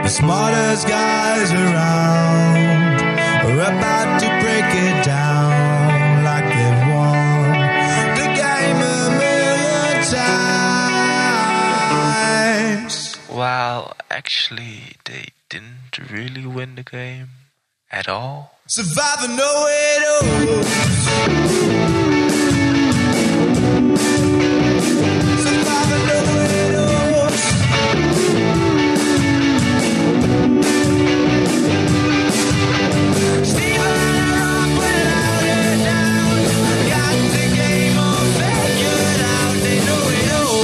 The smartest guys around are about to break it down like they've won the game a million times. Well, actually, they didn't really win the game at all. Survivor know it all. Survivor know it all. Steven Rock went out and down. Got the game all figured out. They know it all.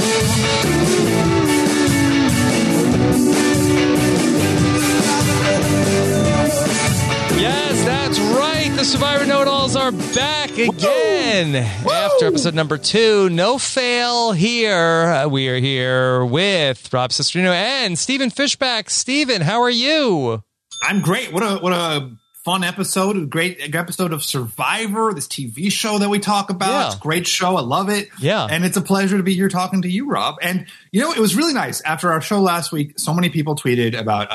Yes, that's right. The Survivor Know-It-Alls are back again. After episode number 2, no fail here. We are here with Rob Cesternino and Stephen Fishback. Stephen, how are you? I'm great. What a fun episode. A great episode of Survivor, this TV show that we talk about. Yeah. It's a great show. I love it. Yeah. And it's a pleasure to be here talking to you, Rob. And, you know, it was really nice. After our show last week, so many people tweeted about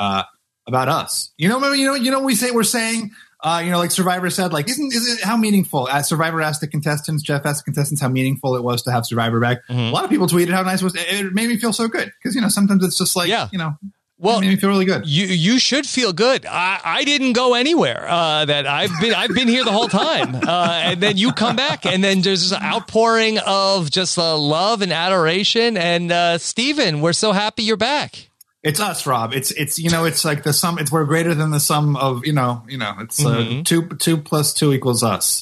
us. We're saying, like Survivor said, like, isn't it how meaningful? As Survivor asked the contestants, Jeff asked the contestants how meaningful it was to have Survivor back. Mm-hmm. A lot of people tweeted how nice it was. It made me feel so good because, sometimes it's just like, Well, it made me feel really good. You should feel good. I didn't go anywhere. That I've been here the whole time, and then you come back, and then there's this outpouring of just love and adoration. And Stephen, we're so happy you're back. It's us, Rob. It's like the sum. We're greater than the sum of It's 2 plus 2 equals us.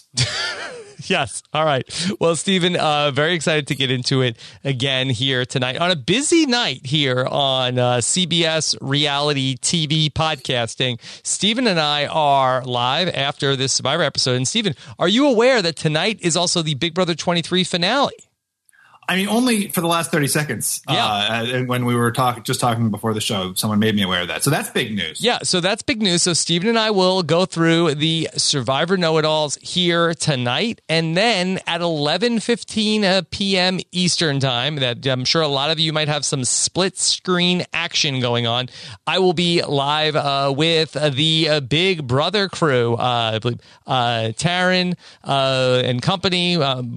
Yes. All right. Well, Stephen, very excited to get into it again here tonight on a busy night here on CBS Reality TV Podcasting. Stephen and I are live after this Survivor episode. And Stephen, are you aware that tonight is also the Big Brother 23 finale? I mean, only for the last 30 seconds. Yeah. And when we were talking before the show, someone made me aware of that. So that's big news. Yeah, so that's big news. So Stephen and I will go through the Survivor Know-It-Alls here tonight. And then at 11:15 p.m. Eastern Time, that I'm sure a lot of you might have some split screen action going on, I will be live with the Big Brother crew. I believe Taryn and company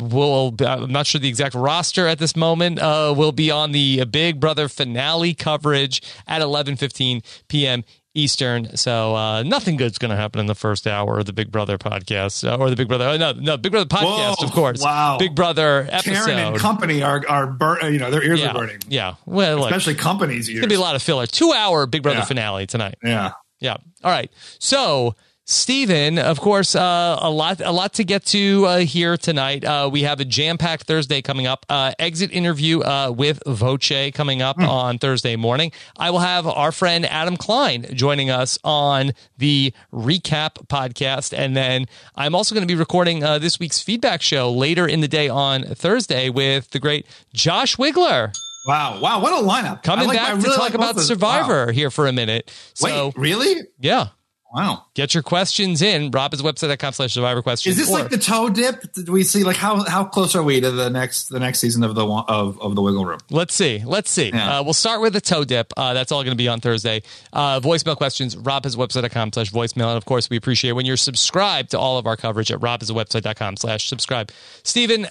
I'm not sure the exact roster at this moment, will be on the Big Brother finale coverage at 11:15 p.m. Eastern. So nothing good's going to happen in the first hour of the Big Brother podcast or the Big Brother. No, Big Brother podcast, Whoa, of course. wow. Big Brother episode. Taryn and company are their ears are burning. Yeah. Well, especially company's ears. It's going to be a lot of filler. 2-hour Big Brother finale tonight. Yeah. Yeah. All right. So, Stephen, of course, a lot to get to here tonight. We have a jam-packed Thursday coming up. Exit interview with Voce coming up on Thursday morning. I will have our friend Adam Klein joining us on the Recap podcast. And then I'm also going to be recording this week's feedback show later in the day on Thursday with the great Josh Wigler. Wow, what a lineup. Coming back to talk about Survivor here for a minute. So, wait, really? Yeah. Wow. Get your questions in. RobHisWebsite.com/Survivor questions. Is this like the toe dip? Did we see how close are we to the next season of the Wiggle Room? Let's see. Yeah. We'll start with the toe dip. That's all going to be on Thursday. Voicemail questions, RobHisWebsite.com/voicemail. And of course, we appreciate when you're subscribed to all of our coverage at RobHisWebsite.com/subscribe. Stephen,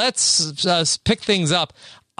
let's pick things up.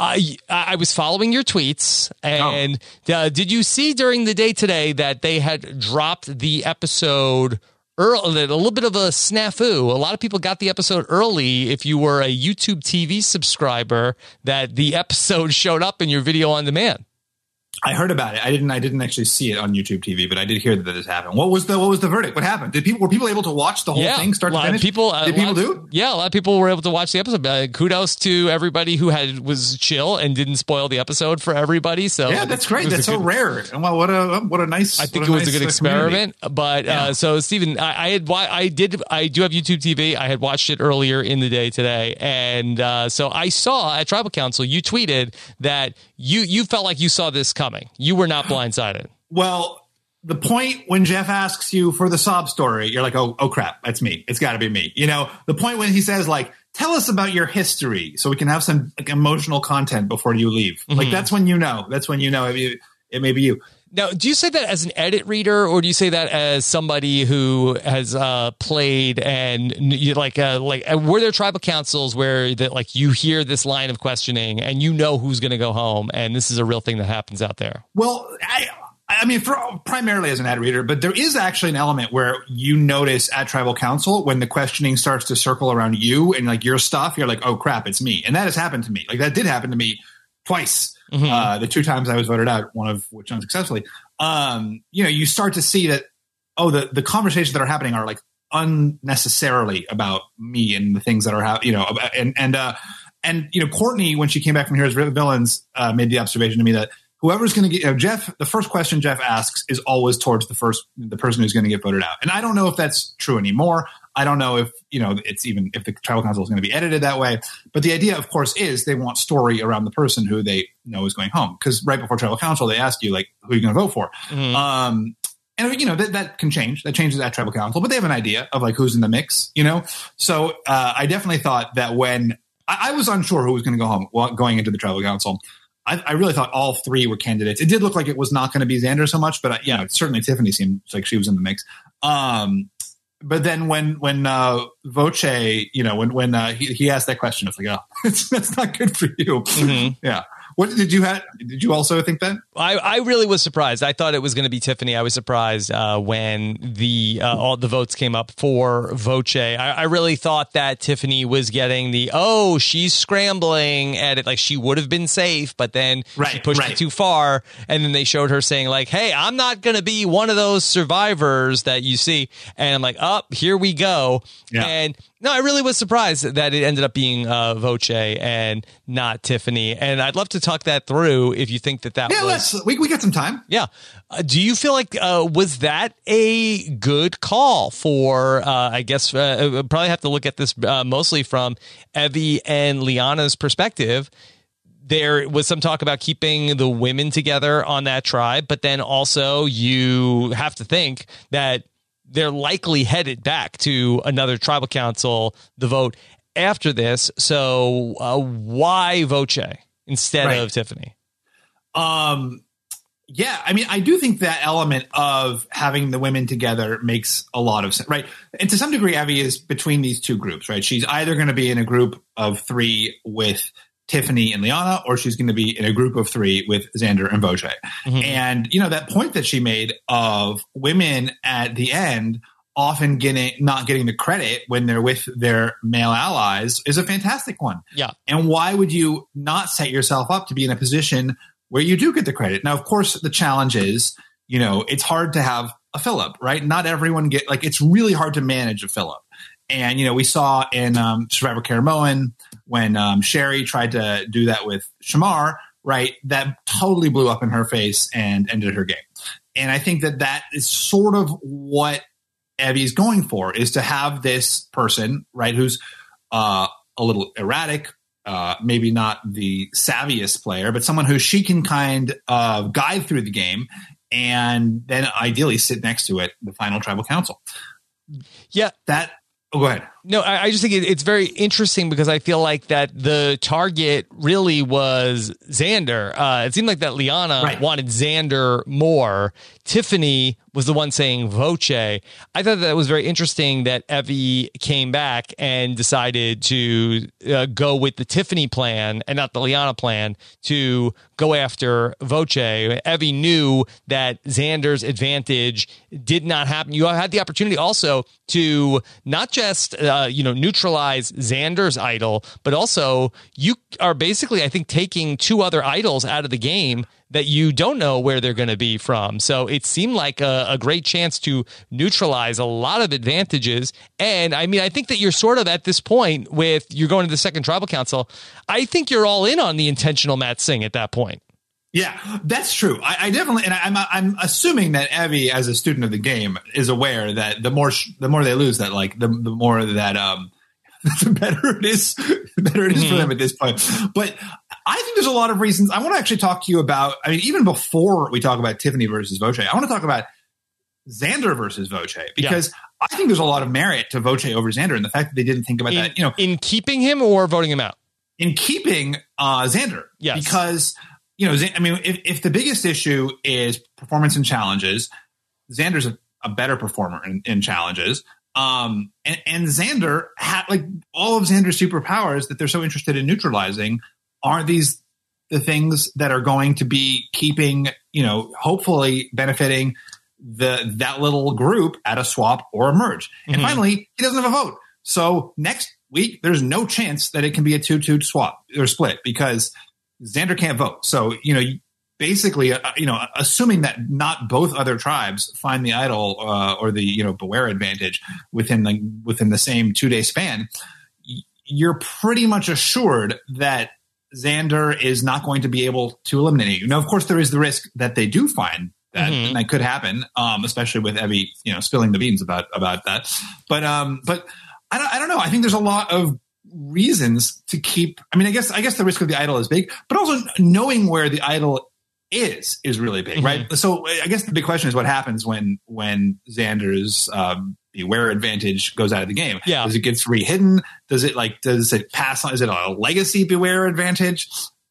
I was following your tweets, and did you see during the day today that they had dropped the episode early? A little bit of a snafu. A lot of people got the episode early. If you were a YouTube TV subscriber, that the episode showed up in your video on demand. I heard about it. I didn't actually see it on YouTube TV, but I did hear that this happened. What was the verdict? What happened? Were people able to watch the whole thing start to finish? Did people do? Yeah, a lot of people were able to watch the episode. Kudos to everybody who was chill and didn't spoil the episode for everybody. So yeah, that's great. That's so rare. Well, what a nice. I think it was a good experiment. But so Stephen, I do have YouTube TV. I had watched it earlier in the day today, and so I saw at Tribal Council you tweeted that you felt like you saw this coming. You were not blindsided. Well, the point when Jeff asks you for the sob story, you're like, oh crap, that's me. It's got to be me. The point when he says like, tell us about your history so we can have some emotional content before you leave. Mm-hmm. Like that's when that's when it may be you. Now, do you say that as an edit reader, or do you say that as somebody who has played and you were there tribal councils where that like you hear this line of questioning and you know who's going to go home, and this is a real thing that happens out there? Well, I mean, primarily as an ad reader, but there is actually an element where you notice at tribal council when the questioning starts to circle around you and like your stuff, you're like, oh crap, it's me. And that has happened to me. Like that did happen to me twice. The 2 times I was voted out, one of which unsuccessfully. You start to see that, the conversations that are happening are like unnecessarily about me and the things that are happening, and Courtney, when she came back from Heroes Villains, made the observation to me that whoever's going to get Jeff, the first question Jeff asks is always towards the person who's going to get voted out. And I don't know if that's true anymore. I don't know if, it's even if the tribal council is going to be edited that way. But the idea, of course, is they want story around the person who they know is going home. Because right before tribal council, they ask you, like, who are you going to vote for? And, that can change. That changes at tribal council. But they have an idea of, like, who's in the mix, So I definitely thought that when I was unsure who was going to go home going into the tribal council, I really thought all 3 were candidates. It did look like it was not going to be Xander so much, but certainly Tiffany seemed like she was in the mix. But then when Voce, when he asked that question, it's like, oh, that's not good for you. Yeah. What did you also think that? I really was surprised. I thought it was going to be Tiffany. I was surprised when all the votes came up for Voce. I really thought that Tiffany was getting she's scrambling at it. Like she would have been safe, but then she pushed it too far. And then they showed her saying like, hey, I'm not going to be one of those survivors that you see. And I'm like, here we go. Yeah. And no, I really was surprised that it ended up being Voce and not Tiffany. And I'd love to talk that through if you think that was... Yeah, we got some time. Yeah. Do you feel like, was that a good call for, I guess, probably have to look at this mostly from Evie and Liana's perspective. There was some talk about keeping the women together on that tribe, but then also you have to think that they're likely headed back to another tribal council, the vote after this. So why Voce instead of Tiffany? Yeah, I mean, I do think that element of having the women together makes a lot of sense, right? And to some degree, Evie is between these two groups, right? She's either going to be in a group of 3 with Tiffany and Liana, or she's going to be in a group of 3 with Xander and Voce. And, that point that she made of women at the end often not getting the credit when they're with their male allies is a fantastic one. Yeah. And why would you not set yourself up to be in a position where you do get the credit? Now, of course, the challenge is, it's hard to have a Philip, right? Not everyone it's really hard to manage a Philip. And, we saw in Survivor Caramoan when Sherry tried to do that with Shamar, right? That totally blew up in her face and ended her game. And I think that is sort of what Evie's going for, is to have this person, right, who's a little erratic, maybe not the savviest player, but someone who she can kind of guide through the game and then ideally sit next to it, the final tribal council. Yeah. Go ahead. No, I just think it's very interesting because I feel like that the target really was Xander. It seemed like that Liana wanted Xander more. Tiffany was the one saying Voce. I thought that was very interesting that Evie came back and decided to go with the Tiffany plan and not the Liana plan to go after Voce. Evie knew that Xander's advantage did not happen. You had the opportunity also to not just neutralize Xander's idol, but also you are basically, I think, taking 2 other idols out of the game that you don't know where they're going to be from. So it seemed like a great chance to neutralize a lot of advantages. And I mean, I think that you're sort of at this point you're going to the second tribal council. I think you're all in on the intentional Matt Singh at that point. Yeah, that's true. I definitely, and I'm assuming that Evie, as a student of the game, is aware that the more they lose, that like the more that the better it is for them at this point. But I think there's a lot of reasons. I want to actually talk to you about. I mean, even before we talk about Tiffany versus Voce, I want to talk about Xander versus Voce, because I think there's a lot of merit to Voce over Xander, and the fact that they didn't think about that. In keeping him or voting him out. In keeping Xander, yes, because I mean, if the biggest issue is performance in challenges, Xander's a better performer in challenges. And Xander had like all of Xander's superpowers that they're so interested in neutralizing aren't these the things that are going to be keeping, hopefully benefiting that little group at a swap or a merge. Mm-hmm. And finally, he doesn't have a vote. So next week, there's no chance that it can be a 2-2 swap or split because Xander can't vote. So, basically, assuming that not both other tribes find the idol or the, Beware advantage within the same 2-day span, you're pretty much assured that Xander is not going to be able to eliminate you. Now, of course, there is the risk that they do find that, mm-hmm. and that could happen, especially with Evie, spilling the beans about that. But I don't know. I think there's a lot of reasons to keep. I mean, I guess the risk of the idol is big, but also knowing where the idol is really big, mm-hmm. right? So I guess the big question is what happens when Xander's Beware advantage goes out of the game. Yeah. Does it get rehidden? Does it pass on? Is it a legacy Beware advantage?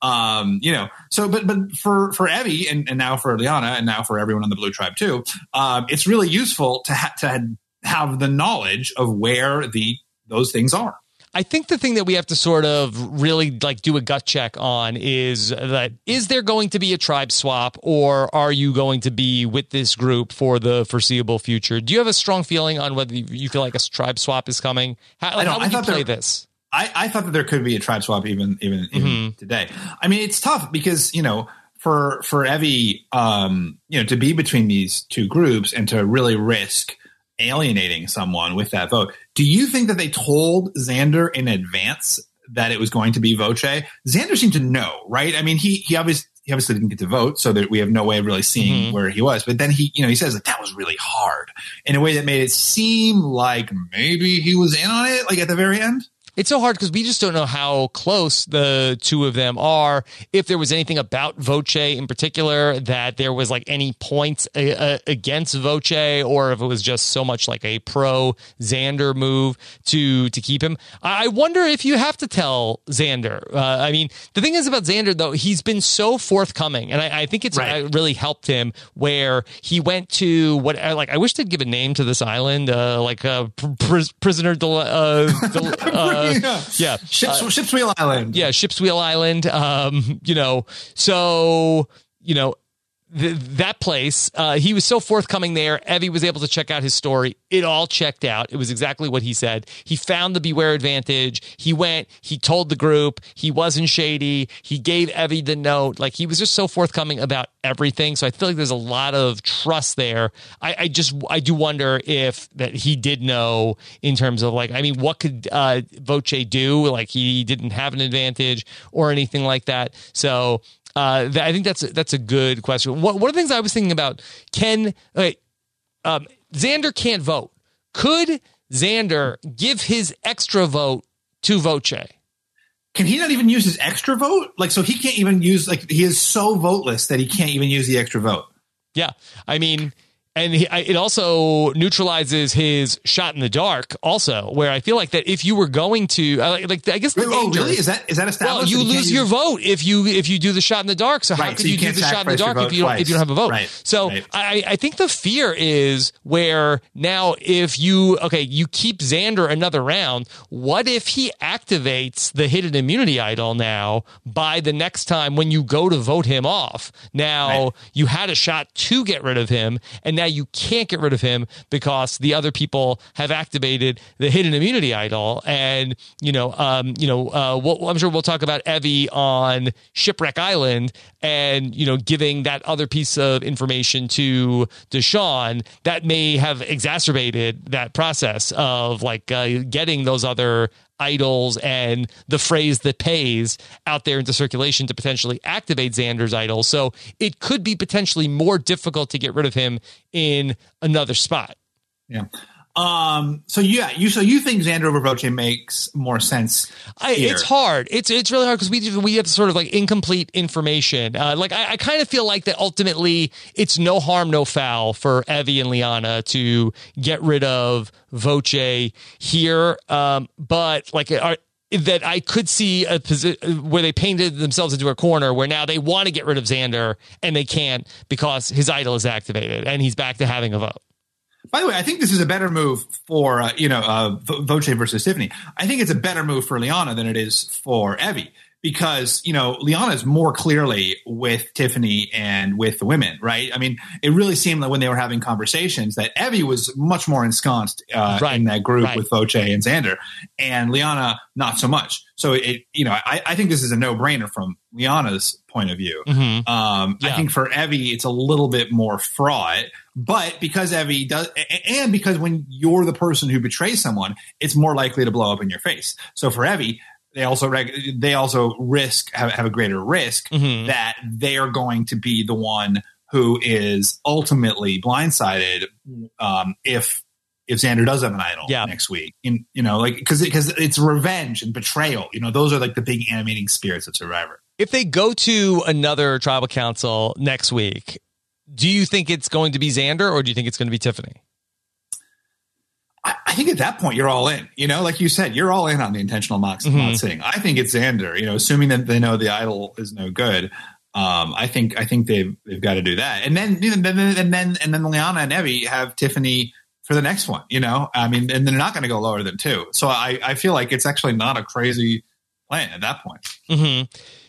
So, but for Evie and now for Liana and now for everyone on the blue tribe too, it's really useful to have the knowledge of where those things are. I think the thing that we have to sort of really like do a gut check on is there going to be a tribe swap, or are you going to be with this group for the foreseeable future? Do you have a strong feeling on whether you feel like a tribe swap is coming? How would you play this? I thought that there could be a tribe swap even mm-hmm. today. I mean, it's tough because, for Evie, to be between these two groups and to really risk alienating someone with that vote. Do you think that they told Xander in advance that it was going to be Voce? Xander seemed to know, right? I mean, he obviously didn't get to vote, so that we have no way of really seeing mm-hmm. where he was. But then he says that was really hard in a way that made it seem like maybe he was in on it, like at the very end. It's so hard because we just don't know how close the two of them are. If there was anything about Voce in particular that there was like any points against Voce, or if it was just so much like a pro Xander move to keep him. I wonder if you have to tell Xander. I mean, the thing is about Xander though, he's been so forthcoming, and I think it's right. really helped him where he went to I wish they'd give a name to this island, prisoner. Yeah. Ship's Wheel Island. Yeah, Ship's Wheel Island. That place, he was so forthcoming there. Evie was able to check out his story. It all checked out. It was exactly what he said. He found the Beware advantage. He went, he told the group, he wasn't shady. He gave Evie the note. Like, he was just so forthcoming about everything. So I feel like there's a lot of trust there. I do wonder if that he did know in terms of what could Voce do? Like, he didn't have an advantage or anything like that. So I think that's a good question. One of the things I was thinking about, Xander can't vote. Could Xander give his extra vote to Voce? Can he not even use his extra vote? So he can't even use, he is so voteless that he can't even use the extra vote. Yeah. I mean, and it also neutralizes his shot in the dark also, where I feel like that if you were going to, I guess the danger, really? Is that established? Well, you lose your vote if you do the shot in the dark. So how could you do the shot in the dark if you don't have a vote? Right. So right. I think the fear is where now if you keep Xander another round, what if he activates the hidden immunity idol now by the next time when you go to vote him off? Now right. you had a shot to get rid of him, and now you can't get rid of him because the other people have activated the hidden immunity idol. And, I'm sure we'll talk about Evie on Shipwreck Island and, giving that other piece of information to Deshawn that may have exacerbated that process of getting those other idols and the phrase that pays out there into circulation to potentially activate Xander's idol. So it could be potentially more difficult to get rid of him in another spot. Yeah. So you think Xander over Voce makes more sense? It's hard. It's really hard because we have sort of incomplete information. I kind of feel like that ultimately it's no harm, no foul for Evie and Liana to get rid of Voce here. But that I could see a position where they painted themselves into a corner where now they want to get rid of Xander and they can't because his idol is activated and he's back to having a vote. By the way, I think this is a better move for, Voce versus Tiffany. I think it's a better move for Liana than it is for Evie because, Liana is more clearly with Tiffany and with the women, right? I mean, it really seemed like when they were having conversations that Evie was much more ensconced in that group with Voce and Xander, and Liana not so much. So, I think this is a no-brainer from Liana's point of view. Mm-hmm. I think for Evie, it's a little bit more fraught. But because Evie does, and because when you're the person who betrays someone, it's more likely to blow up in your face. So for Evie, they also have a greater risk that they are going to be the one who is ultimately blindsided if Xander does have an idol next week. Because it's revenge and betrayal. Those are like the big animating spirits of Survivor. If they go to another tribal council next week, do you think it's going to be Xander or do you think it's going to be Tiffany? I think at that point you're all in. Like you said, you're all in on the intentional not sitting. I think it's Xander. Assuming that they know the idol is no good. I think they've got to do that, and then Liana and Evie have Tiffany for the next one. And they're not going to go lower than 2. So I feel like it's actually not a crazy plan at that point. Mm-hmm.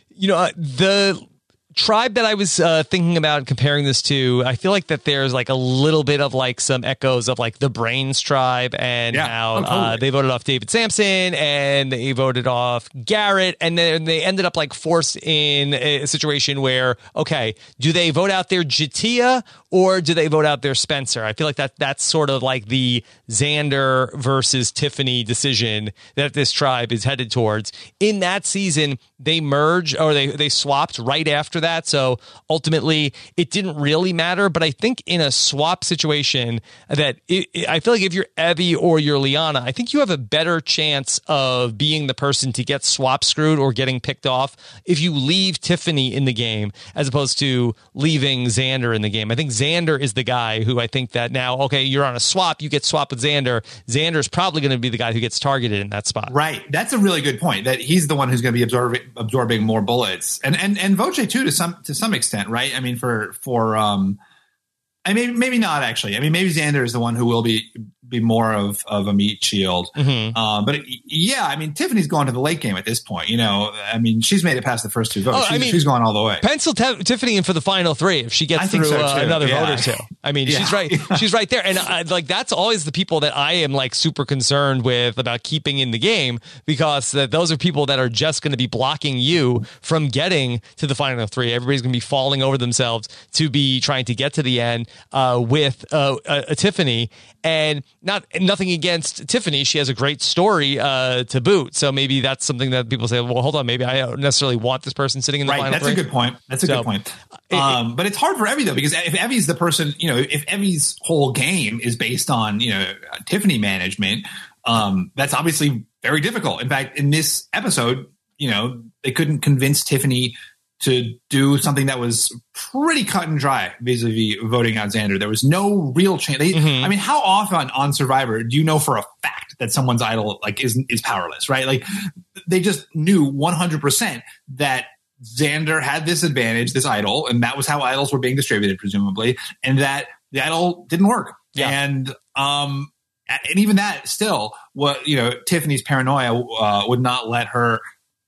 The tribe that I was thinking about comparing this to, I feel like that there's like a little bit of like some echoes of like the Brains tribe and how they voted off David Sampson and they voted off Garrett, and then they ended up like forced in a situation where, okay, do they vote out their Jatia or do they vote out their Spencer? I feel like that's sort of like the Xander versus Tiffany decision that this tribe is headed towards. In that season, they merged or they swapped right after that. So ultimately, it didn't really matter. But I think in a swap situation that I feel like if you're Evie or you're Liana, I think you have a better chance of being the person to get swap screwed or getting picked off if you leave Tiffany in the game as opposed to leaving Xander in the game. I think Xander is the guy who I think that now, okay, you're on a swap, you get swapped with Xander. Xander's probably going to be the guy who gets targeted in that spot. Right. That's a really good point, that he's the one who's going to be absorbing more bullets, and Voce too to some extent, right? I mean, maybe not actually. I mean, maybe Xander is the one who will be more of a meat shield. Mm-hmm. But I mean, Tiffany's going to the late game at this point. I mean, she's made it past the first 2 votes. She's going all the way. Pencil Tiffany in for the final 3 if she gets through another vote or 2. I mean, she's right. She's right there. And that's always the people that I am like super concerned with about keeping in the game, because those are people that are just going to be blocking you from getting to the final 3. Everybody's going to be falling over themselves to be trying to get to the end with a Tiffany. And nothing against Tiffany. She has a great story to boot. So maybe that's something that people say, well, hold on, maybe I don't necessarily want this person sitting in the final 3. That's a good point. That's a good point. But it's hard for Evie, though, because if Evie's the person, if Evie's whole game is based on, Tiffany management, that's obviously very difficult. In fact, in this episode, they couldn't convince Tiffany to do something that was pretty cut and dry vis-a-vis voting out Xander. There was no real chance. I mean, how often on Survivor do you know for a fact that someone's idol is powerless, right? Like, they just knew 100% that Xander had this advantage, this idol, and that was how idols were being distributed, presumably, and that the idol didn't work. Yeah. And even that still, Tiffany's paranoia would not let her,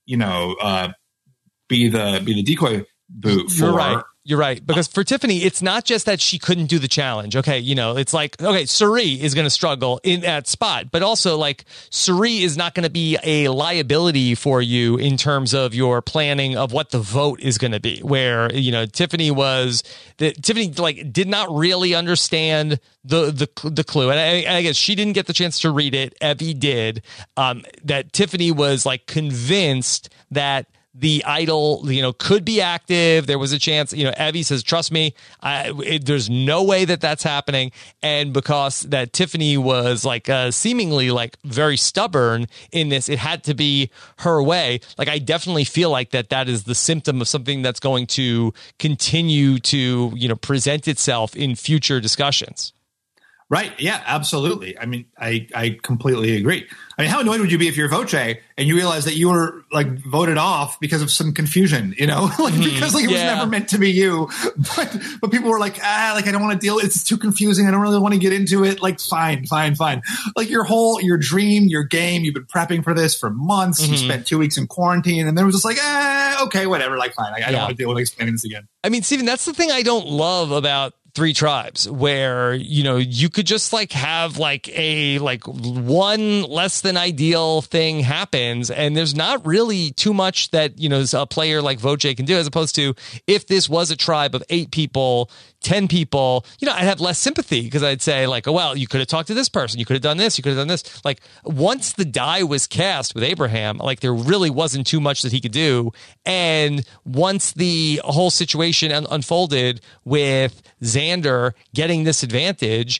be the decoy boot for. You're right. Because for Tiffany, it's not just that she couldn't do the challenge. Okay, it's like, okay, Cirie is going to struggle in that spot, but also like Cirie is not going to be a liability for you in terms of your planning of what the vote is going to be. Where, Tiffany did not really understand the clue. And I guess she didn't get the chance to read it. Evie did. That Tiffany was like convinced that the idol, could be active. There was a chance, Evie says, trust me, there's no way that that's happening. And because that Tiffany was like seemingly like very stubborn in this, it had to be her way. Like, I definitely feel like that is the symptom of something that's going to continue to, present itself in future discussions. Right. Yeah, absolutely. I mean, I completely agree. I mean, how annoyed would you be if you're Voce and you realize that you were like voted off because of some confusion, you know, like because like it was never meant to be you, but people were like, like I don't want to deal. It's too confusing. I don't really want to get into it. Like, fine. Like your dream, your game, you've been prepping for this for months. You spent 2 weeks in quarantine and then it was just like, okay, whatever. Like, fine. I don't want to deal with explaining this again. I mean, Steven, that's the thing I don't love about Three Tribes, where, you know, you could just like have like a one less than ideal thing happens, and there's not really too much that, you know, a player like Voce can do, as opposed to if this was a tribe of 8 people, 10 people, you know, I'd have less sympathy because I'd say like, oh, well, you could have talked to this person. You could have done this. You could have done this. Like once the die was cast with Abraham, like there really wasn't too much that he could do. And once the whole situation unfolded with Xander getting this advantage,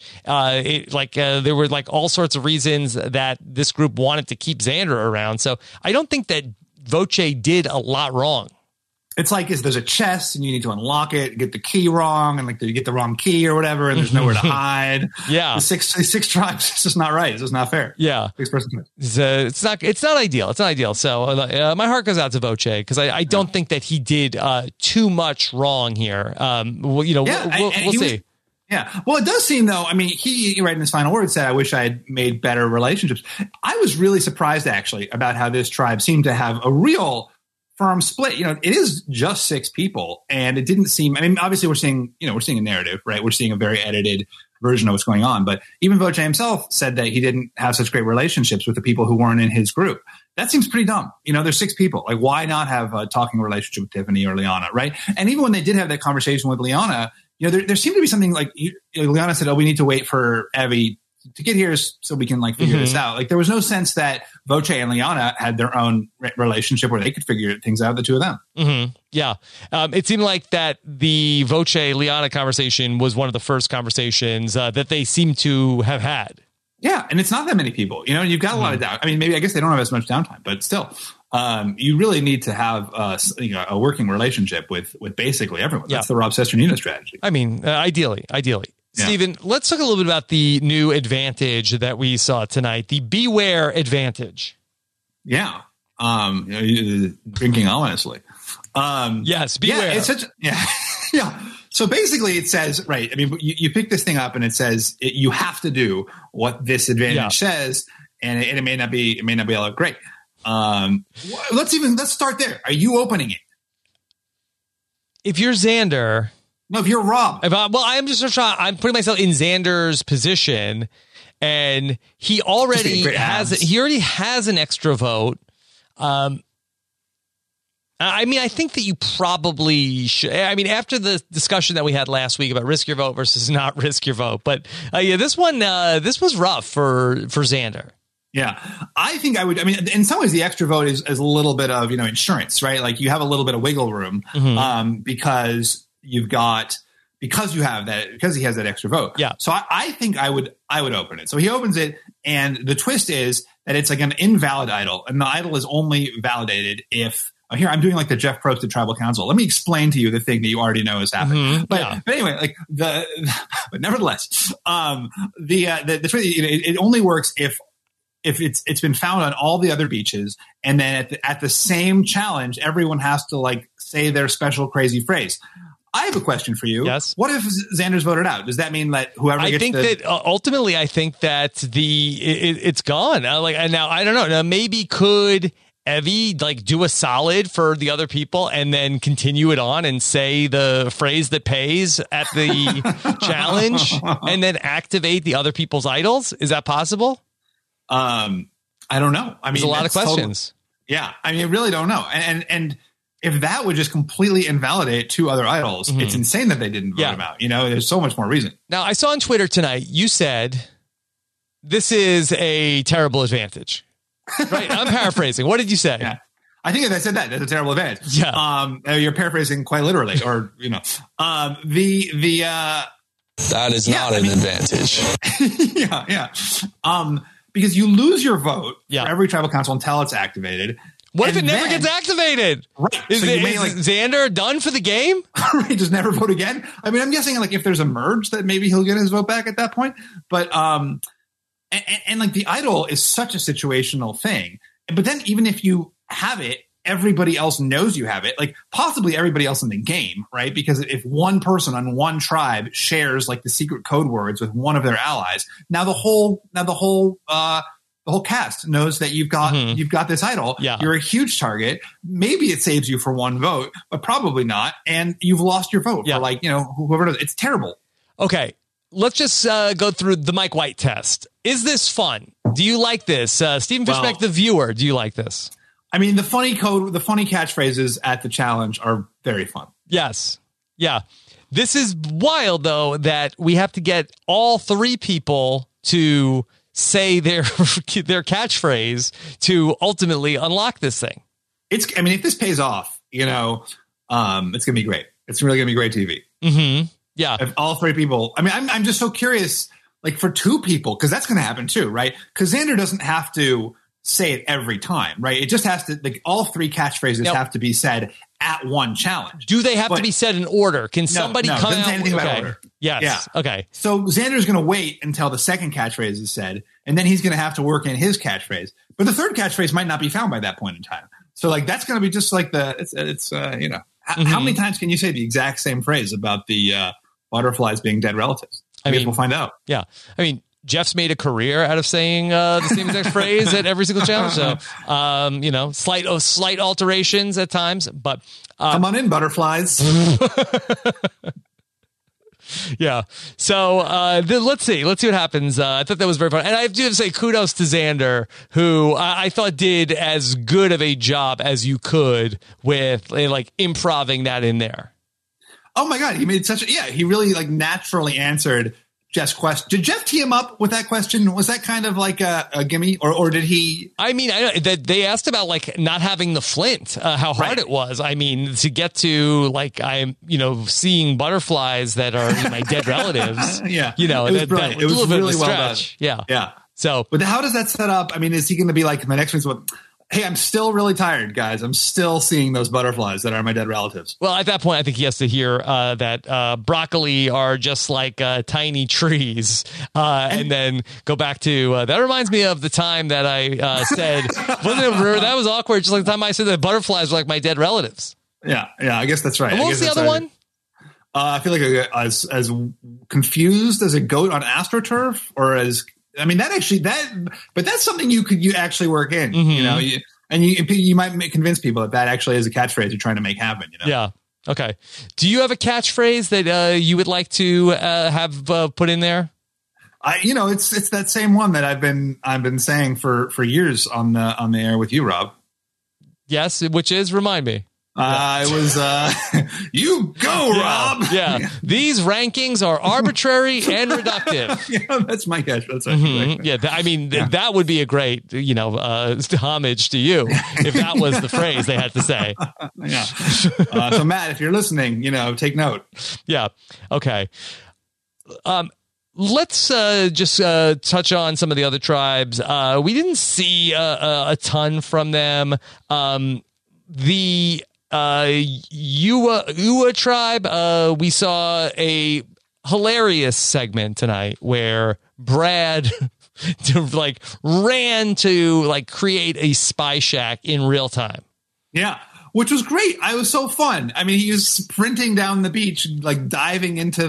there were like all sorts of reasons that this group wanted to keep Xander around. So I don't think that Voce did a lot wrong. It's like there's a chest and you need to unlock it, get the key wrong, and like you get the wrong key or whatever, and there's nowhere to hide. Yeah, the six tribes. It's just not right. It's just not fair. Yeah, it's not ideal. It's not ideal. So my heart goes out to Voce because I don't think that he did too much wrong here. We'll see. Yeah. Well, it does seem, though, I mean, he right in his final words said, I wish I had made better relationships. I was really surprised, actually, about how this tribe seemed to have a real firm split. You know, it is just 6 people, and it didn't seem, I mean, obviously we're seeing a narrative, right? We're seeing a very edited version of what's going on. But even Voce himself said that he didn't have such great relationships with the people who weren't in his group. That seems pretty dumb. You know, there's 6 people. Like, why not have a talking relationship with Tiffany or Liana, right? And even when they did have that conversation with Liana, you know, there seemed to be something like Liana said, oh, we need to wait for Evie to get here so we can like figure this out. Like there was no sense that Voce and Liana had their own relationship where they could figure things out, the two of them. Yeah. It seemed like that the Voce Liana conversation was one of the first conversations that they seem to have had. Yeah. And it's not that many people, you know, you've got a lot of doubt. I mean, maybe I guess they don't have as much downtime, but still, you really need to have a working relationship with basically everyone. That's the Rob Cesternino strategy. I mean, ideally. Yeah. Steven, let's talk a little bit about the new advantage that we saw tonight, the Beware advantage. Yeah. Drinking ominously. Yes, beware. Yeah, yeah. So basically it says, right, I mean, you pick this thing up and it says you have to do what this advantage says, and it may not be all that great. Let's start there. Are you opening it? If you're Xander... No, if you're Rob. I'm I'm putting myself in Xander's position, and he already has an extra vote. I mean, I think that you probably should. I mean, after the discussion that we had last week about risk your vote versus not risk your vote, but this was rough for Xander. Yeah, I think I would. I mean, in some ways, the extra vote is a little bit of insurance, right? Like you have a little bit of wiggle room because he has that extra vote. Yeah. So I think I would open it. So he opens it, and the twist is that it's like an invalid idol, and the idol is only validated if. Here, I'm doing like the Jeff Probst at Tribal Council. Let me explain to you the thing that you already know has happened. But anyway, but nevertheless, the twist, it only works if it's been found on all the other beaches, and then at the same challenge, everyone has to like say their special crazy phrase. I have a question for you. Yes. What if Xander's voted out? Does that mean that whoever gets ultimately, I think that it's gone. And now I don't know. Now maybe could Evie like do a solid for the other people and then continue it on and say the phrase that pays at the challenge and then activate the other people's idols? Is that possible? I don't know. I mean, there's a lot of questions. Yeah. I mean, I really don't know. And if that would just completely invalidate 2 other idols, it's insane that they didn't vote him out. There's so much more reason. Now, I saw on Twitter tonight, you said this is a terrible advantage. Right? I'm paraphrasing. What did you say? Yeah. I think if I said that, that's a terrible advantage. Yeah. You're paraphrasing quite literally, or, that is not an advantage. Yeah. Because you lose your vote for every tribal council until it's activated. What if it never gets activated? Right. Is Xander done for the game? just never vote again. I mean, I'm guessing like if there's a merge that maybe he'll get his vote back at that point. But and like the idol is such a situational thing. But then even if you have it, everybody else knows you have it, like possibly everybody else in the game, right? Because if one person on one tribe shares like the secret code words with one of their allies, now the whole cast knows that you've got this idol. Yeah. You're a huge target. Maybe it saves you for one vote, but probably not. And you've lost your vote for like, whoever does. It's terrible. Okay. Let's just go through the Mike White test. Is this fun? Do you like this? Stephen Fishback, the viewer, do you like this? I mean, the funny catchphrases at the challenge are very fun. Yes. Yeah. This is wild, though, that we have to get all three people to say their catchphrase to ultimately unlock this thing. If this pays off, it's going to be great. It's really going to be great TV. Mm-hmm. Yeah. If all three people, I'm just so curious, like for two people, because that's going to happen too, right? Because Xander doesn't have to say it every time, right? It just has to, like, all three catchphrases have to be said at one challenge. Do they have to be said in order? Can somebody come doesn't out? Say anything about order. Yes. Yeah. Okay. So Xander's going to wait until the second catchphrase is said, and then he's going to have to work in his catchphrase. But the third catchphrase might not be found by that point in time. So like that's going to be just like how many times can you say the exact same phrase about the butterflies being dead relatives? I guess we'll find out. Yeah. I mean, Jeff's made a career out of saying the same exact phrase at every single challenge. So, slight alterations at times, but come on in, butterflies. Yeah. So let's see what happens. I thought that was very fun, and I do have to say kudos to Xander, who I thought did as good of a job as you could with like improving that in there. Oh my God, he made he really like naturally answered Jeff's question. Did Jeff tee him up with that question? Was that kind of like a gimme, or did he? I mean, I know that they asked about like not having the flint, how hard it was. I mean, to get to like I'm, seeing butterflies that are my dead relatives. Yeah, it was, it was really well done. Yeah. So, but how does that set up? I mean, is he going to be like my next one's what? Hey, I'm still really tired, guys. I'm still seeing those butterflies that are my dead relatives. Well, at that point, I think he has to hear that broccoli are just like tiny trees, and then go back to that. Reminds me of the time that I said, that was awkward. Just like the time I said that butterflies were like my dead relatives. Yeah, I guess that's right. And what was the other one? I feel like as confused as a goat on AstroTurf, or as. I mean, but that's something you actually work in, you might convince people that actually is a catchphrase you're trying to make happen. Yeah. Okay. Do you have a catchphrase that you would like to have put in there? It's that same one that I've been saying for years on the air with you, Rob. Yes, which is remind me. It was you go, Rob. Yeah. These rankings are arbitrary and reductive. That's my catch. That's that would be a great, homage to you if that was the phrase they had to say. Yeah. So Matt, if you're listening, take note. Yeah. Okay. Let's just touch on some of the other tribes. We didn't see a ton from them. The Ua tribe, we saw a hilarious segment tonight where Brad ran to create a spy shack in real time. Yeah, which was great. It was so fun. I mean, he was sprinting down the beach, diving into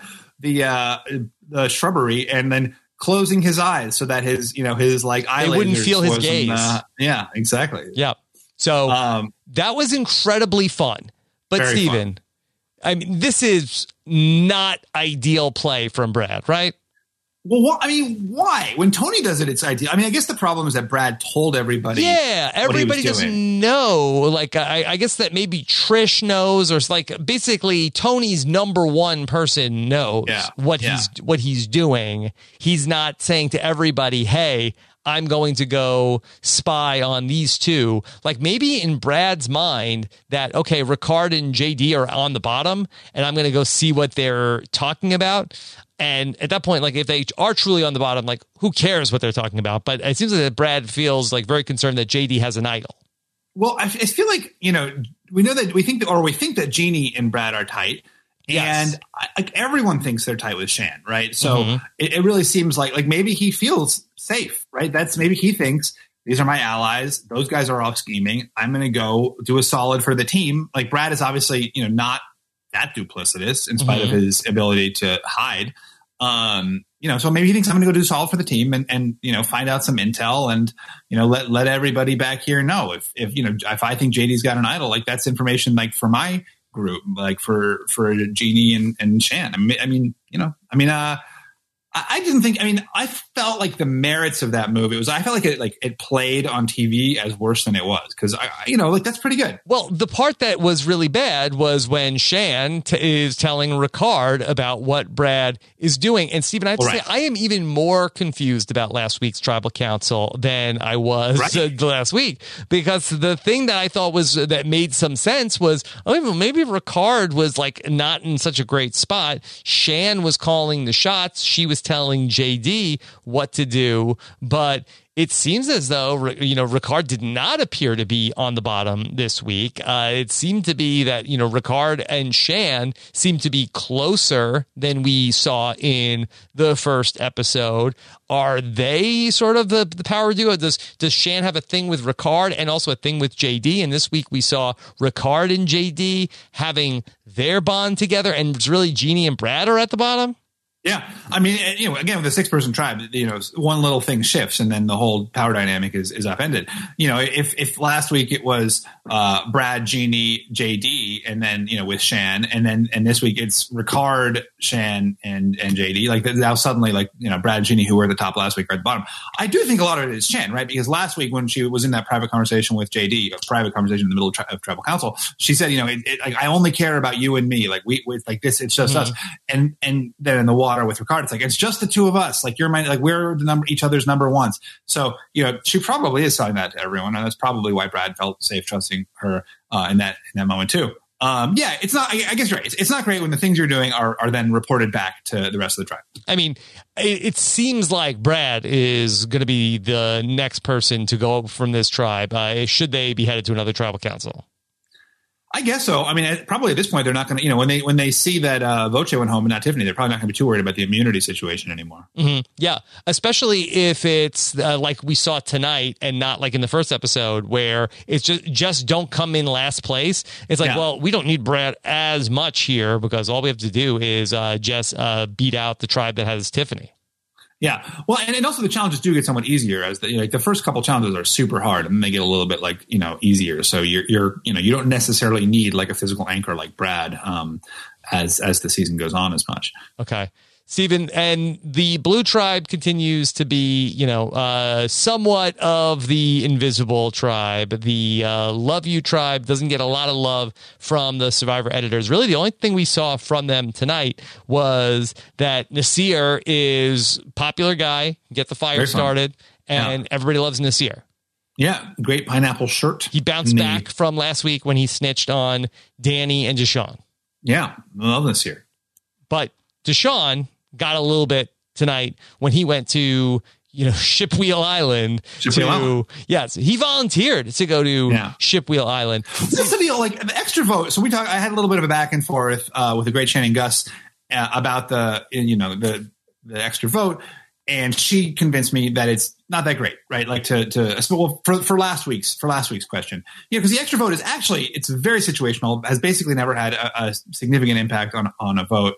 the shrubbery, and then closing his eyes so that his eyelids wouldn't feel his gaze. Yeah, exactly. Yeah. So that was incredibly fun. But Steven, I mean, this is not ideal play from Brad, right? Well, why? When Tony does it, it's ideal. I mean, I guess the problem is that Brad told everybody. Yeah, everybody doesn't know. I guess that maybe Trish knows, or it's basically Tony's number one person knows what he's doing. He's not saying to everybody, "Hey, I'm going to go spy on these two." Maybe in Brad's mind that, okay, Ricard and JD are on the bottom and I'm going to go see what they're talking about. And at that point, if they are truly on the bottom, who cares what they're talking about? But it seems like that Brad feels very concerned that JD has an idol. Well, I feel like, we think that Jeannie and Brad are tight. Yes. And everyone thinks they're tight with Shan, right? So it really seems like maybe he feels safe, right? Maybe he thinks these are my allies. Those guys are off scheming. I'm going to go do a solid for the team. Like Brad is obviously, not that duplicitous in spite of his ability to hide. So maybe he thinks I'm going to go do solid for the team and find out some intel and, let everybody back here know if I think JD's got an idol, like that's information like for my group, like for Jeannie and Shan. I didn't think. I felt like the merits of that move. I felt like it played on TV as worse than it was because that's pretty good. Well, the part that was really bad was when Shan is telling Ricard about what Brad is doing. And Stephen, I have to say, I am even more confused about last week's Tribal Council than I was last week, because the thing that I thought that made some sense was, maybe Ricard was like not in such a great spot. Shan was calling the shots. She was telling JD what to do, but it seems as though, Ricard did not appear to be on the bottom this week. It seemed to be that, Ricard and Shan seemed to be closer than we saw in the first episode. Are they sort of the power duo? Does Shan have a thing with Ricard and also a thing with JD? And this week we saw Ricard and JD having their bond together, and it's really Jeannie and Brad are at the bottom? Yeah. Again, with a 6-person tribe, one little thing shifts and then the whole power dynamic is upended. If last week it was Brad, Jeannie, JD, and then, with Shan, and this week it's Ricard, Shan, and JD, like now suddenly, Brad, Jeannie, who were at the top last week, are at the bottom. I do think a lot of it is Shan, right? Because last week when she was in that private conversation with JD, a private conversation in the middle of Tribal Council, she said, I only care about you and me. Like we like this, it's just us. And then in the water with Ricard, it's just the two of us. Like we're each other's number ones. So she probably is telling that to everyone, and that's probably why Brad felt safe trusting her in that moment too. It's not. I guess you're right. It's not great when the things you're doing are then reported back to the rest of the tribe. It seems like Brad is going to be the next person to go from this tribe. Should they be headed to another tribal council? I guess so. Probably at this point, they're not going to, when they see that Voce went home and not Tiffany, they're probably not going to be too worried about the immunity situation anymore. Mm-hmm. Yeah, especially if it's like we saw tonight and not like in the first episode where it's just don't come in last place. It's like, well, we don't need Brad as much here because all we have to do is just beat out the tribe that has Tiffany. Yeah. Well, and also the challenges do get somewhat easier as the first couple challenges are super hard and then they get a little bit easier. So you don't necessarily need like a physical anchor like Brad as the season goes on as much. Okay. Stephen, and the Blue Tribe continues to be, somewhat of the invisible tribe. The Love You Tribe doesn't get a lot of love from the Survivor editors. Really, the only thing we saw from them tonight was that Nasir is a popular guy, get the fire started, and everybody loves Nasir. Yeah, great pineapple shirt. He bounced back from last week when he snitched on Danny and Deshaun. Yeah, I love Nasir. But Deshaun got a little bit tonight when he went to Shipwheel Island. Yes, he volunteered to go to Shipwheel Island. This the deal, like the extra vote. So I had a little bit of a back and forth with the great Shannon Gus about the extra vote, and she convinced me that it's not that great, right? Like for last week's question, because the extra vote is actually it's very situational, has basically never had a significant impact on a vote.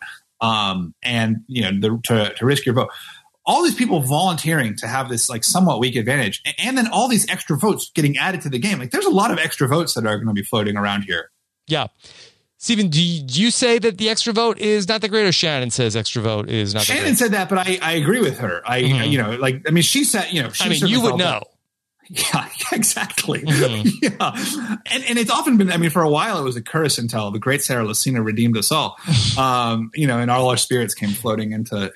To risk your vote, all these people volunteering to have this like somewhat weak advantage, and then all these extra votes getting added to the game. Like there's a lot of extra votes that are going to be floating around here. Yeah. Stephen, do you say that the extra vote is not that great, or Shannon says extra vote is not that great? Shannon said that, but I agree with her. She said, you would know. Yeah, exactly. Mm-hmm. Yeah. And it's often been, for a while it was a curse until the great Sarah Lucina redeemed us all. And all our spirits came floating into.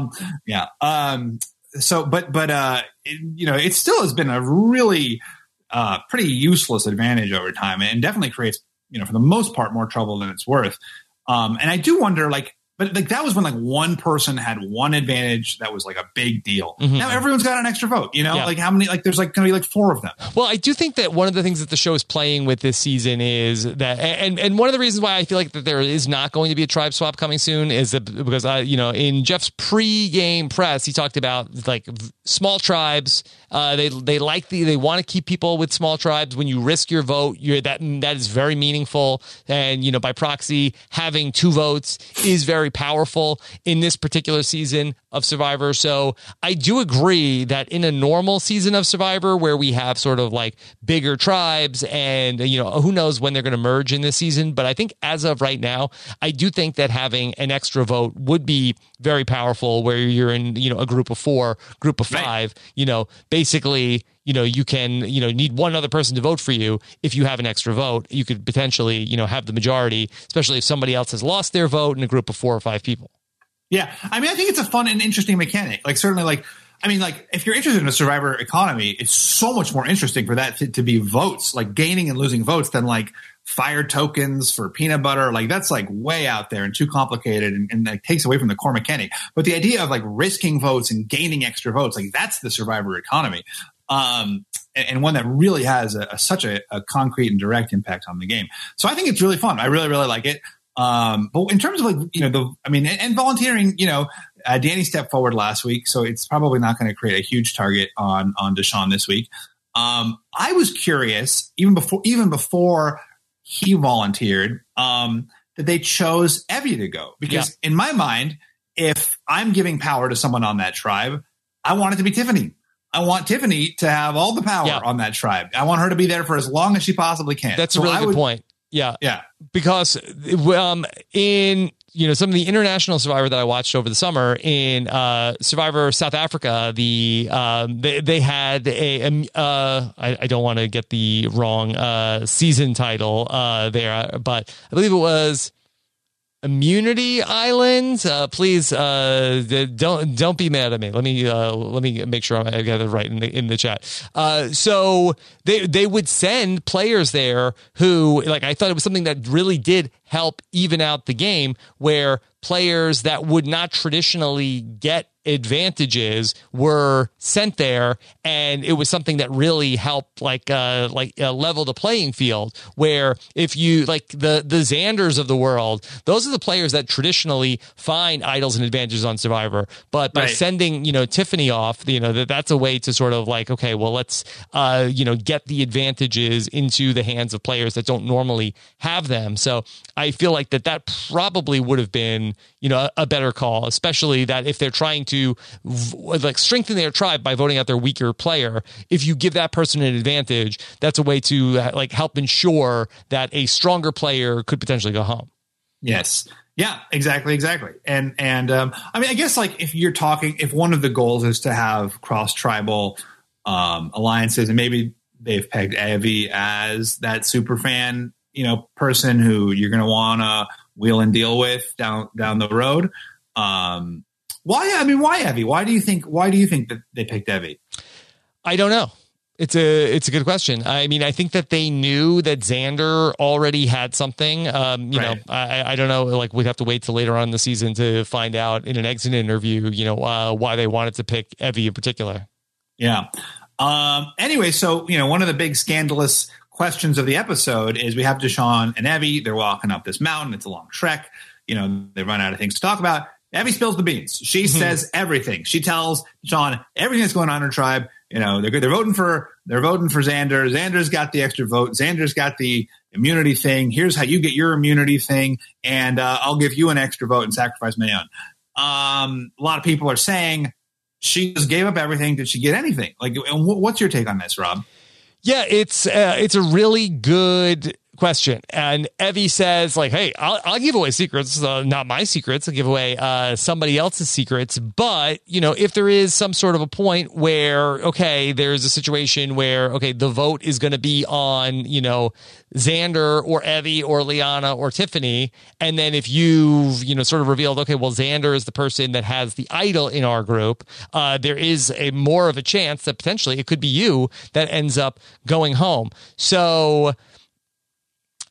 It still has been a really pretty useless advantage over time, and definitely creates, for the most part, more trouble than it's worth. And I do wonder, But like that was when like one person had one advantage that was like a big deal. Mm-hmm. Now everyone's got an extra vote, you know, Yeah. like how many, like there's like going to be like 4 of them. Well, I do think that one of the things that the show is playing with this season is that, and one of the reasons why I feel like that there is not going to be a tribe swap coming soon is that because in Jeff's pre-game press, he talked about like small tribes. They want to keep people with small tribes. When you risk your vote, that is very meaningful. And by proxy, having 2 votes is very powerful in this particular season of Survivor. So I do agree that in a normal season of Survivor where we have sort of like bigger tribes and, who knows when they're going to merge in this season. But I think as of right now, I do think that having an extra vote would be very powerful where you're in, a group of 4, group of 5, basically, you can, need one other person to vote for you. If you have an extra vote, you could potentially, have the majority, especially if somebody else has lost their vote in a group of 4 or 5 people. Yeah. I mean, I think it's a fun and interesting mechanic. Like certainly if you're interested in a Survivor economy, it's so much more interesting for that to be votes, like gaining and losing votes than like fire tokens for peanut butter. Like that's like way out there and too complicated and like takes away from the core mechanic. But the idea of like risking votes and gaining extra votes, like that's the Survivor economy. And one that really has such a concrete and direct impact on the game. So I think it's really fun. I really, really like it. But in terms of like, and volunteering, Danny stepped forward last week, so it's probably not going to create a huge target on Deshaun this week. I was curious even before he volunteered, that they chose Evie to go because in my mind, if I'm giving power to someone on that tribe, I want it to be Tiffany. I want Tiffany to have all the power on that tribe. I want her to be there for as long as she possibly can. That's a really good point. Yeah. Yeah. Because in some of the international Survivor that I watched over the summer in Survivor South Africa, they had I don't want to get the wrong season title there, but I believe it was Immunity Island. Please don't be mad at me. Let me make sure I got it right in the chat. So they would send players there who, like, I thought it was something that really did help even out the game, where players that would not traditionally get advantages were sent there, and it was something that really helped level the playing field, where if you like the Xanders of the world, those are the players that traditionally find idols and advantages on Survivor, but by sending Tiffany off, that's a way to sort of like, okay, well, let's get the advantages into the hands of players that don't normally have them. So I feel like that probably would have been a better call, especially that if they're trying to like strengthen their tribe by voting out their weaker player, if you give that person an advantage, that's a way to like help ensure that a stronger player could potentially go home. Yes. Yeah, exactly. And I mean, I guess like if one of the goals is to have cross tribal alliances, and maybe they've pegged Evie as that super fan, person who you're going to want to wheel and deal with down the road. Why Evie? Why do you think that they picked Evie? I don't know. It's a good question. I mean, I think that they knew that Xander already had something. I don't know. Like, we'd have to wait till later on in the season to find out in an exit interview, why they wanted to pick Evie in particular. Yeah. Anyway, so one of the big scandalous questions of the episode is we have Deshaun and Evie. They're walking up this mountain. It's a long trek. They run out of things to talk about. Evie spills the beans. She says everything. She tells Deshaun everything that's going on in her tribe. They're voting for Xander. Xander's got the extra vote. Xander's got the immunity thing. Here's how you get your immunity thing, and I'll give you an extra vote and sacrifice my own. A lot of people are saying she just gave up everything. Did she get anything? Like, what's your take on this, Rob? Yeah, it's a really good question. And Evie says, like, hey, I'll give away secrets, not my secrets. I'll give away somebody else's secrets. But, if there is some sort of a point where, okay, there's a situation where, okay, the vote is going to be on, Xander or Evie or Liana or Tiffany. And then if you've, sort of revealed, okay, well, Xander is the person that has the idol in our group, there is a more of a chance that potentially it could be you that ends up going home. So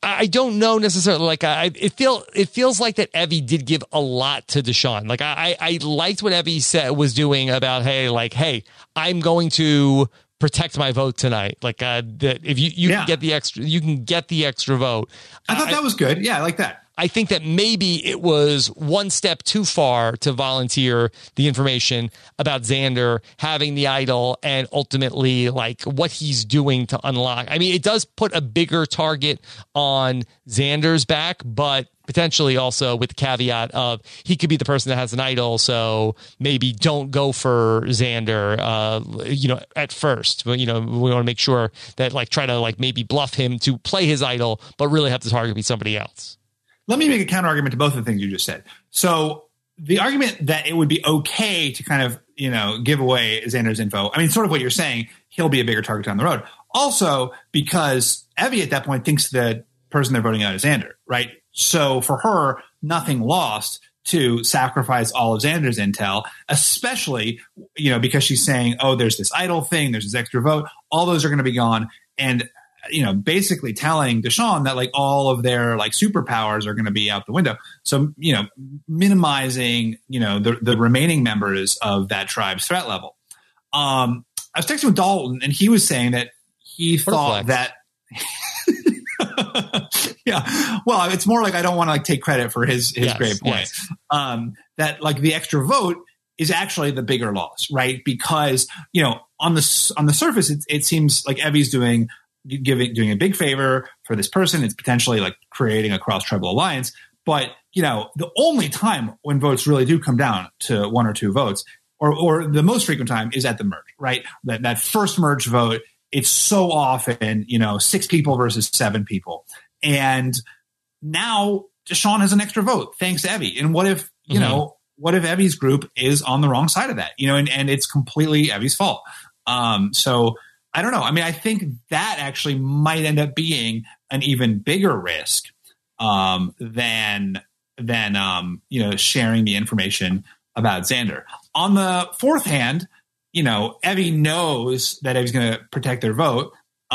I don't know necessarily. Like it feels like that Evie did give a lot to Deshaun. Like I liked what Evie was doing about, hey, I'm going to protect my vote tonight. Like that if you can get the extra vote. I thought that was good. Yeah, I like that. I think that maybe it was one step too far to volunteer the information about Xander having the idol and ultimately like what he's doing to unlock. I mean, it does put a bigger target on Xander's back, but potentially also with the caveat of he could be the person that has an idol. So maybe don't go for Xander, at first. But, we want to make sure that try to maybe bluff him to play his idol, but really have the target be somebody else. Let me make a counter argument to both of the things you just said. So the argument that it would be okay to kind of, give away Xander's info. I mean, sort of what you're saying, he'll be a bigger target down the road. Also, because Evie at that point thinks the person they're voting out is Xander, right? So for her, nothing lost to sacrifice all of Xander's intel, especially, because she's saying, oh, there's this idol thing, there's this extra vote. All those are going to be gone. And basically telling Deshaun that all of their superpowers are going to be out the window. So, minimizing, the remaining members of that tribe's threat level. I was texting with Dalton and he was saying that he thought that, yeah, well, it's more like, I don't want to take credit for his great point. Yes. That the extra vote is actually the bigger loss, right? Because, on the surface, it seems like Evie's doing a big favor for this person. It's potentially creating a cross-tribal alliance. But, the only time when votes really do come down to one or two votes, or the most frequent time, is at the merge, right? That first merge vote, it's so often, 6 people versus 7 people. And now Deshaun has an extra vote thanks to Evie. And what if, what if Evie's group is on the wrong side of that, and it's completely Evie's fault. So I don't know. I mean, I think that actually might end up being an even bigger risk than sharing the information about Xander. On the fourth hand, Evie knows that Evie's going to protect their vote.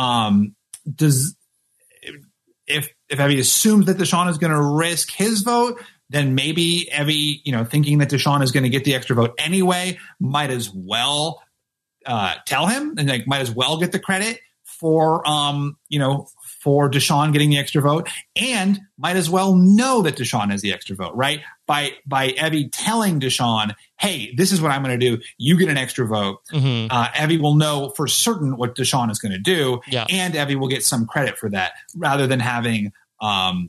If Evie assumes that Deshaun is going to risk his vote, then maybe Evie, thinking that Deshaun is going to get the extra vote anyway, might as well tell him and might as well get the credit for Deshaun getting the extra vote, and might as well know that Deshaun has the extra vote, right? By Evie telling Deshaun, hey, this is what I'm going to do. You get an extra vote. Mm-hmm. Evie will know for certain what Deshaun is going to do. Yeah. And Evie will get some credit for that rather than having, the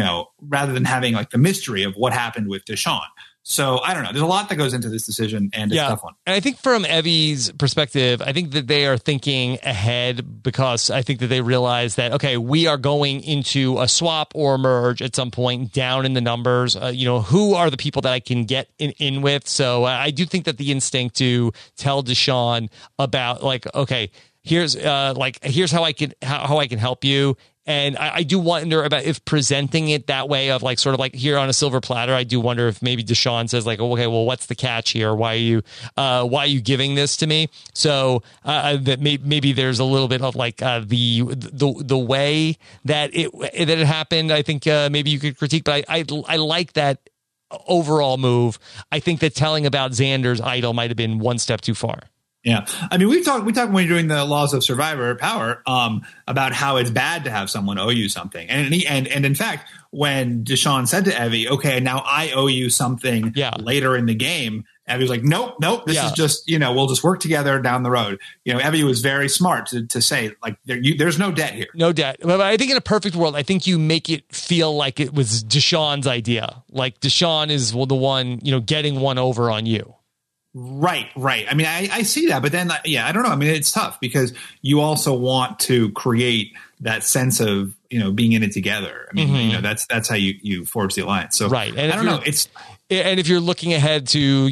mystery of what happened with Deshaun. So I don't know. There's a lot that goes into this decision, and it's a tough one. And I think from Evie's perspective, I think that they are thinking ahead, because I think that they realize that, okay, we are going into a swap or a merge at some point down in the numbers. Who are the people that I can get in with? So I do think that the instinct to tell Deshaun about okay, here's how I can help you. And I do wonder about if presenting it that way of here on a silver platter, I do wonder if maybe Deshaun says okay, well, what's the catch here? Why are you giving this to me? So that maybe there's a little bit of the way that it happened. I think maybe you could critique, but I like that overall move. I think that telling about Xander's idol might have been one step too far. Yeah. I mean, we talked when you're doing the laws of survivor power, about how it's bad to have someone owe you something. And in fact, when Deshaun said to Evie, okay, now I owe you something later in the game, Evie was like, nope. This is just, we'll just work together down the road. Evie was very smart to say there's no debt here. No debt. But I think in a perfect world, I think you make it feel like it was Deshaun's idea. Like Deshaun is the one, getting one over on you. Right. I mean, I see that, but then, I don't know. I mean, it's tough because you also want to create that sense of, being in it together. I mean, that's how you forge the alliance. So right. And I don't know. And if you're looking ahead to,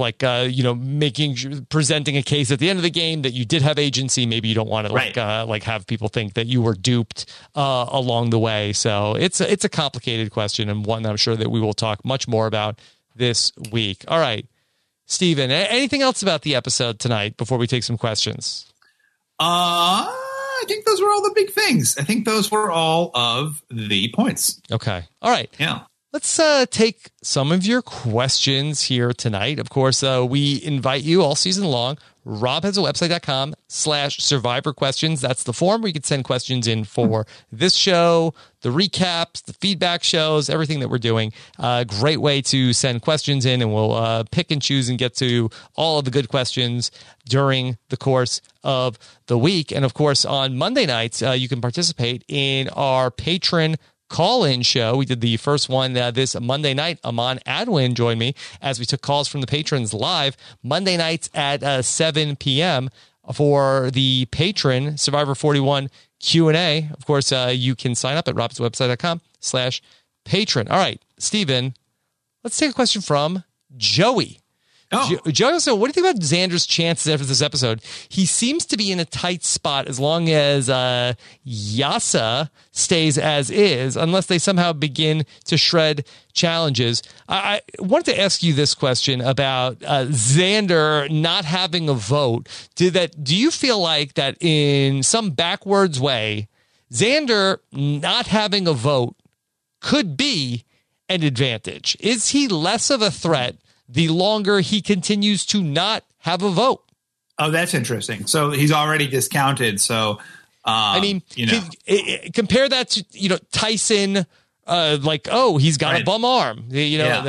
presenting a case at the end of the game that you did have agency, maybe you don't want to have people think that you were duped along the way. So it's a complicated question, and one that I'm sure that we will talk much more about this week. All right. Steven, anything else about the episode tonight before we take some questions? I think those were all the big things. I think those were all of the points. Okay. All right. Yeah. Let's take some of your questions here tonight. Of course, we invite you all season long. Rob has a website.com/survivor questions. That's the form where you can send questions in for this show, the recaps, the feedback shows, everything that we're doing. Great way to send questions in, and we'll pick and choose and get to all of the good questions during the course of the week. And of course, on Monday nights, you can participate in our patron call-in show. We did the first one this Monday night. Aman Adwin joined me as we took calls from the patrons live Monday nights at 7 p.m. for the patron Survivor 41 Q&A. Of course, you can sign up at robswebsite.com/patron. All right, Stephen, let's take a question from Joey. Joey, so what do you think about Xander's chances after this episode? He seems to be in a tight spot as long as Yasa stays as is, unless they somehow begin to shred challenges. I wanted to ask you this question about Xander not having a vote. Do you feel like that in some backwards way, Xander not having a vote could be an advantage? Is he less of a threat the longer he continues to not have a vote? Oh, that's interesting. So he's already discounted. So, I mean, compare that to, Tyson, he's got a bum arm, but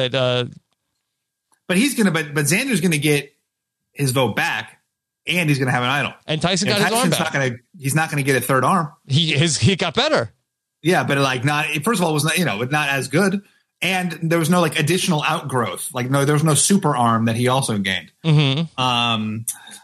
Xander's going to get his vote back, and he's going to have an idol. And Tyson got his arm back. He's not going to get a third arm. He got better. Yeah, but first of all, it was not as good. And there was no additional outgrowth. There was no super arm that he also gained. Mm-hmm. I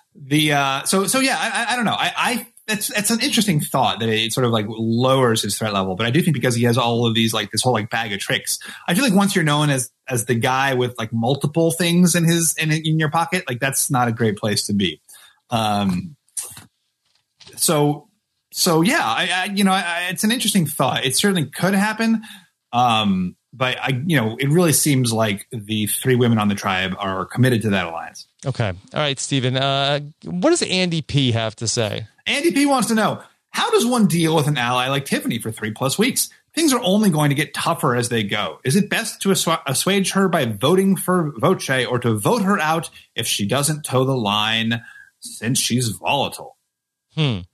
don't know. That's an interesting thought that it sort of lowers his threat level. But I do think because he has all of these this whole bag of tricks, I feel like once you're known as the guy with multiple things in your pocket, that's not a great place to be. It's an interesting thought. It certainly could happen. But it really seems like the three women on the tribe are committed to that alliance. Okay. All right, Stephen. What does Andy P have to say? Andy P wants to know, how does one deal with an ally like Tiffany for 3+ weeks? Things are only going to get tougher as they go. Is it best to assuage her by voting for Voce, or to vote her out if she doesn't toe the line since she's volatile? Do you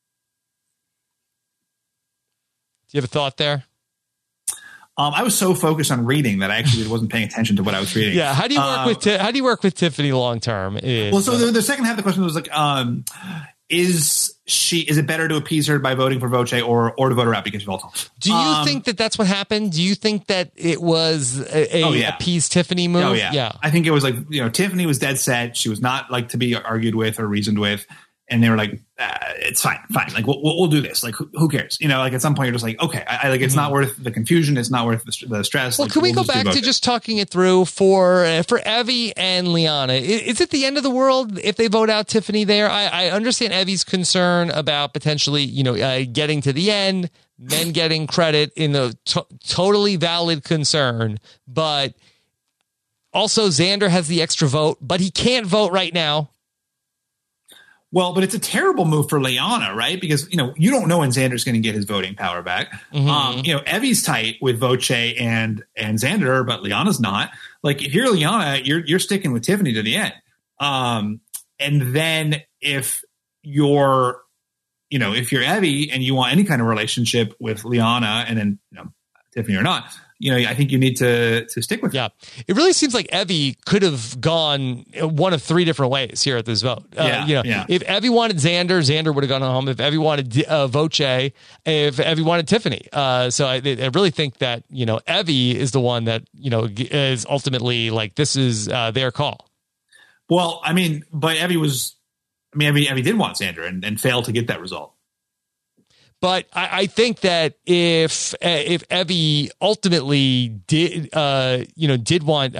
have a thought there? I was so focused on reading that I actually wasn't paying attention to what I was reading. Yeah, how do you work with Tiffany long term? The second half of the question was is it better to appease her by voting for Voce or to vote her out because she's volatile? Do you think that that's what happened? Do you think that it was a appease Tiffany move? Oh yeah. I think it was Tiffany was dead set. She was not to be argued with or reasoned with. And they were it's fine. We'll do this. Who cares? At some point you're just okay. It's not worth the confusion. It's not worth the stress. Well, can we go back to just talking it through for Evie and Liana? Is it the end of the world if they vote out Tiffany there? I understand Evie's concern about potentially, getting to the end, men getting credit in a totally valid concern. But also Xander has the extra vote, but he can't vote right now. Well, but it's a terrible move for Liana, right? Because, you don't know when Xander's going to get his voting power back. Mm-hmm. Evie's tight with Voce and Xander, but Liana's not. If you're Liana, you're sticking with Tiffany to the end. And then if you're Evie and you want any kind of relationship with Liana and then, Tiffany or not, I think you need to stick with her. Yeah. It really seems like Evie could have gone one of three different ways here at this vote. If Evie wanted Xander, Xander would have gone home. If Evie wanted Voce, if Evie wanted Tiffany. So I really think that, Evie is the one that, is ultimately this is their call. Well, but Evie did want Xander and failed to get that result. But I think that if Evie ultimately did want,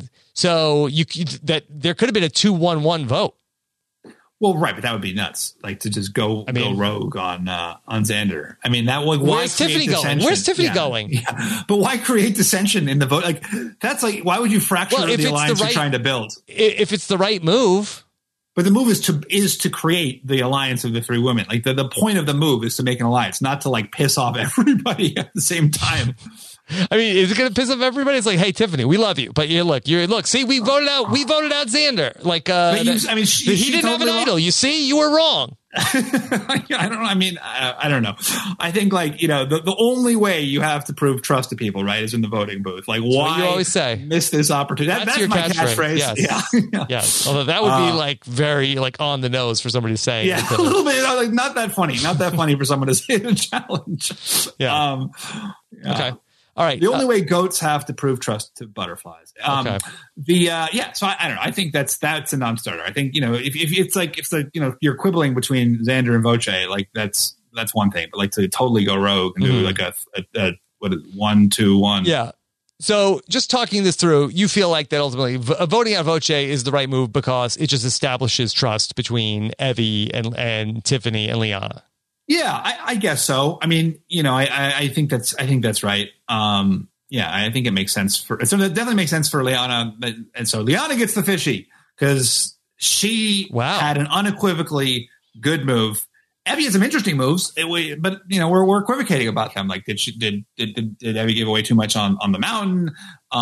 that there could have been a 2-1-1 vote. Well, right, but that would be nuts. To just go rogue on Xander. That would. Where's Tiffany going? Where's Tiffany going? Yeah. But why create dissension in the vote? That's why would you fracture the alliance you're trying to build? If it's the right move. But the move is to create the alliance of the three women. Like the point of the move is to make an alliance, not to like piss off everybody at the same time. I mean, is it going to piss off everybody? It's like, hey, Tiffany, we love you, but look. See, we voted out Xander. Like, he didn't have an idol. You see, you were wrong. I don't know. I think the only way you have to prove trust to people, right, is in the voting booth. Like, why you always say miss this opportunity? That's your my catchphrase. Yes. Yeah. Yes. Although that would be like very like on the nose for somebody to say. Yeah, a little bit. Like not that funny. Not that funny for someone to say the challenge. Yeah. Okay. All right. The only way goats have to prove trust to butterflies. So I don't know. I think that's a non-starter. I think, if you're quibbling between Xander and Voce, like that's one thing, but like to totally go rogue and do like a 1-2-1. Yeah. So just talking this through, you feel like that ultimately voting out Voce is the right move because it just establishes trust between Evie and Tiffany and Liana. Yeah, I guess so. I mean, I think that's right. I think it makes sense it definitely makes sense for Liana. And so Liana gets the fishy because she had an unequivocally good move. Evie had some interesting moves, but we're equivocating about them. Like, did Evie give away too much on the mountain?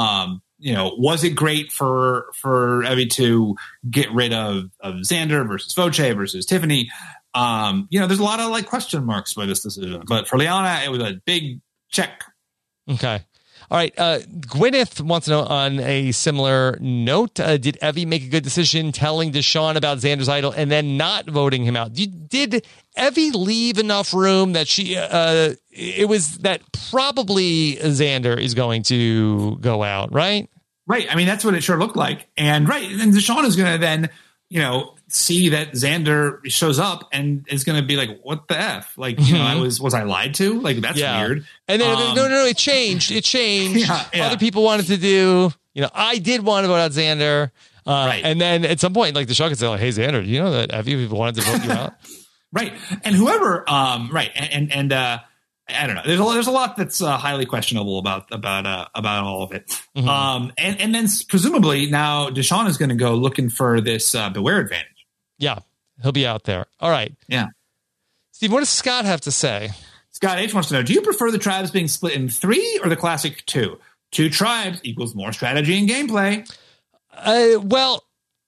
Was it great for Evie to get rid of Xander versus Voce versus Tiffany? There's a lot of like question marks by this decision, but for Liana, it was a big check. Okay. All right. Gwyneth wants to know on a similar note, did Evie make a good decision telling Deshaun about Xander's idol and then not voting him out? Did Evie leave enough room that it was that probably Xander is going to go out, right? Right. I mean, that's what it sure looked like. And Deshaun is going to then, see that Xander shows up and is going to be like, what the F? Like, was I lied to? Like, that's weird. And then, no, it changed. It changed. Yeah. Other people wanted to do, I did want to vote out Xander. Right. And then at some point, like, Deshaun could say, like, hey, Xander, do you know that Evie people wanted to vote you out? Right. And whoever, right. And I don't know. There's a lot that's highly questionable about all of it. Mm-hmm. And then presumably now Deshaun is going to go looking for this Beware advantage. Yeah, he'll be out there. All right. Yeah. Steve, what does Scott have to say? Scott H wants to know, do you prefer the tribes being split in 3 or the classic 2? 2 tribes equals more strategy and gameplay. Well,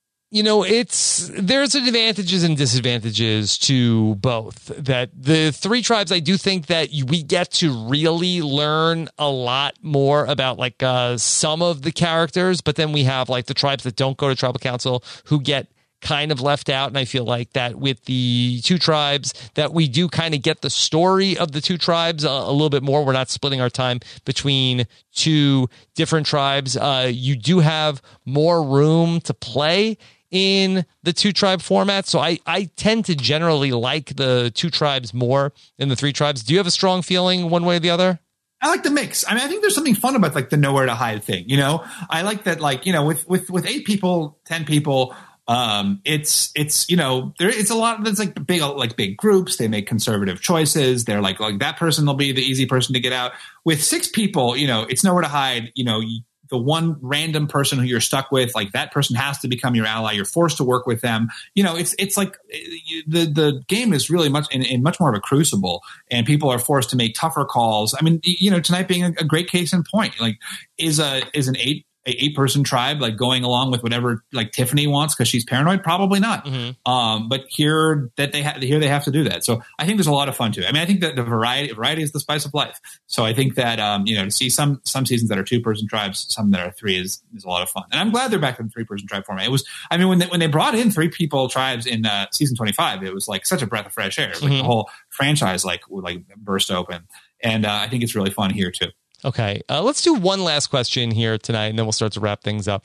there's advantages and disadvantages to both. That the 3 tribes, I do think that we get to really learn a lot more about like some of the characters, but then we have like the tribes that don't go to tribal council who get kind of left out. And I feel like that with the 2 tribes that we do kind of get the story of the 2 tribes a little bit more. We're not splitting our time between 2 different tribes. You do have more room to play in the 2 tribe format. So I tend to generally like the 2 tribes more than the 3 tribes. Do you have a strong feeling one way or the other? I like the mix. I mean, I think there's something fun about like the nowhere to hide thing. I like that, like, with 8 people, 10 people, it's a lot. There's like big groups. They make conservative choices. They're like that person will be the easy person to get out. With 6 people, it's nowhere to hide. The one random person who you're stuck with, like that person has to become your ally. You're forced to work with them. It's like the game is really much in much more of a crucible, and people are forced to make tougher calls. I mean, tonight being a great case in point, like is an 8-person tribe like going along with whatever like Tiffany wants because she's paranoid? Probably not. Mm-hmm. But here they have to do that. So I think there's a lot of fun to it. I mean, I think that the variety is the spice of life. So I think that to see some seasons that are 2-person tribes, some that are 3 is a lot of fun. And I'm glad they're back in the 3-person tribe format. It was, I mean, when they brought in 3-people tribes in season 25, it was like such a breath of fresh air. Like the whole franchise would burst open. And I think it's really fun here too. Okay, let's do one last question here tonight, and then we'll start to wrap things up.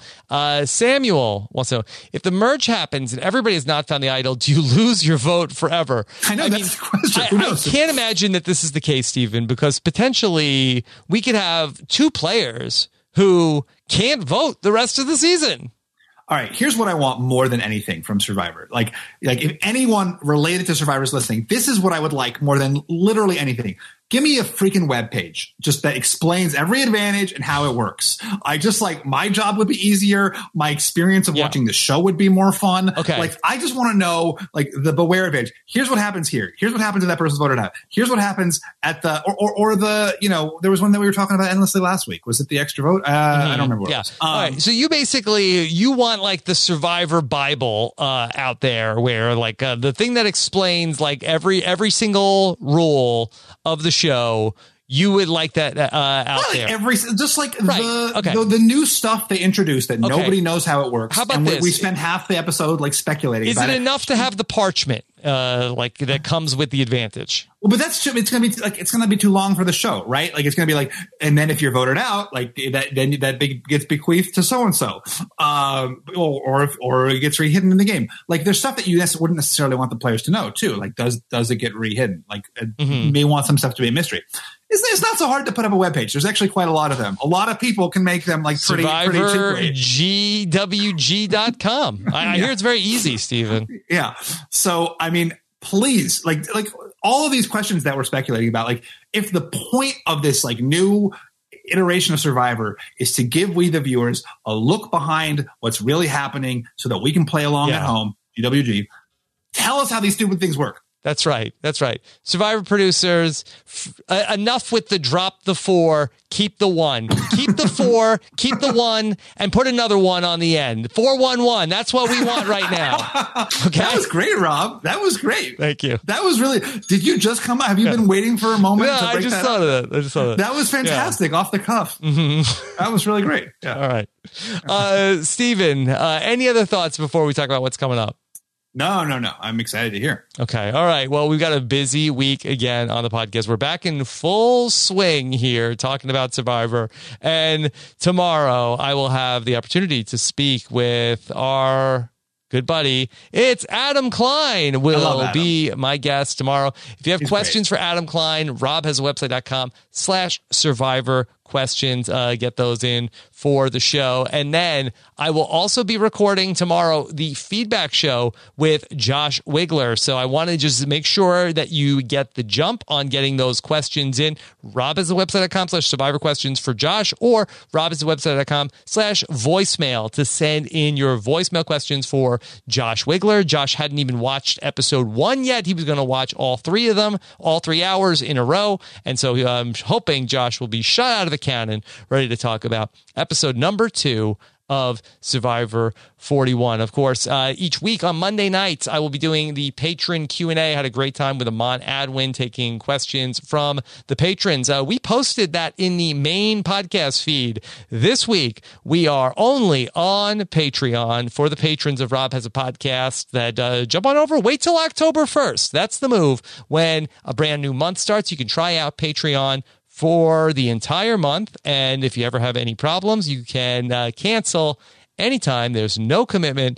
Samuel wants to know, if the merge happens and everybody has not found the idol, do you lose your vote forever? I know, that's the question. I can't imagine that this is the case, Stephen, because potentially we could have 2 players who can't vote the rest of the season. All right, here's what I want more than anything from Survivor. Like if anyone related to Survivor is listening, this is what I would like more than literally anything. give me a freaking web page just that explains every advantage and how it works. I just my job would be easier. My experience of watching the show would be more fun. Okay. I just want to know the Beware advantage. Here's what happens here. Here's what happens if that person's voted out. Here's what happens at the, or the, there was one that we were talking about endlessly last week. Was it the extra vote? I don't remember what it was. All right. So you want the Survivor Bible out there where the thing that explains every single rule of the show. You would like that out there. The new stuff they introduced that nobody knows how it works. How about this? We spend half the episode speculating. Is it enough to have the parchment that comes with the advantage? Well, but it's going to be too long for the show, right? It's going to be and then if you're voted out, that gets bequeathed to so and so, or it gets rehidden in the game. There's stuff that you wouldn't necessarily want the players to know too. Does it get rehidden? You may want some stuff to be a mystery. It's not so hard to put up a webpage. There's actually quite a lot of them. A lot of people can make them pretty SurvivorGWG.com. I hear it's very easy, Stephen. Yeah. So, please, all of these questions that we're speculating about, if the point of this new iteration of Survivor is to give we the viewers a look behind what's really happening so that we can play along at home, GWG, tell us how these stupid things work. That's right. Survivor producers, enough with the drop the 4, keep the 1. Keep the 4, keep the 1, and put another 1 on the end. 411. That's what we want right now. Okay. That was great, Rob. That was great. Thank you. That was really. Did you just come out? Have you been waiting for a moment? No, I just thought of that. That was fantastic. Off the cuff. Mm-hmm. That was really great. Yeah. All right. Stephen, any other thoughts before we talk about what's coming up? No. I'm excited to hear. Okay. All right. Well, we've got a busy week again on the podcast. We're back in full swing here talking about Survivor. And tomorrow I will have the opportunity to speak with our good buddy. It's Adam Klein will be my guest tomorrow. If you have questions for Adam Klein, robhasawebsite.com/survivor questions. Get those in for the show. And then I will also be recording tomorrow the feedback show with Josh Wigler. So I want to just make sure that you get the jump on getting those questions in. robhasawebsite.com/survivor questions for Josh, or robhasawebsite.com/voicemail to send in your voicemail questions for Josh Wigler. Josh hadn't even watched episode 1 yet. He was going to watch all 3 of them, all 3 hours in a row. And so I'm hoping Josh will be shot out of the cannon, ready to talk about episode number 2 of Survivor 41. Of course, each week on Monday nights, I will be doing the patron Q&A. I had a great time with Amon Adwin taking questions from the patrons. We posted that in the main podcast feed. This week, we are only on Patreon for the patrons of Rob Has a Podcast. That jump on over. Wait till October 1st. That's the move. When a brand new month starts, you can try out Patreon for the entire month. And if you ever have any problems, you can cancel anytime. There's no commitment.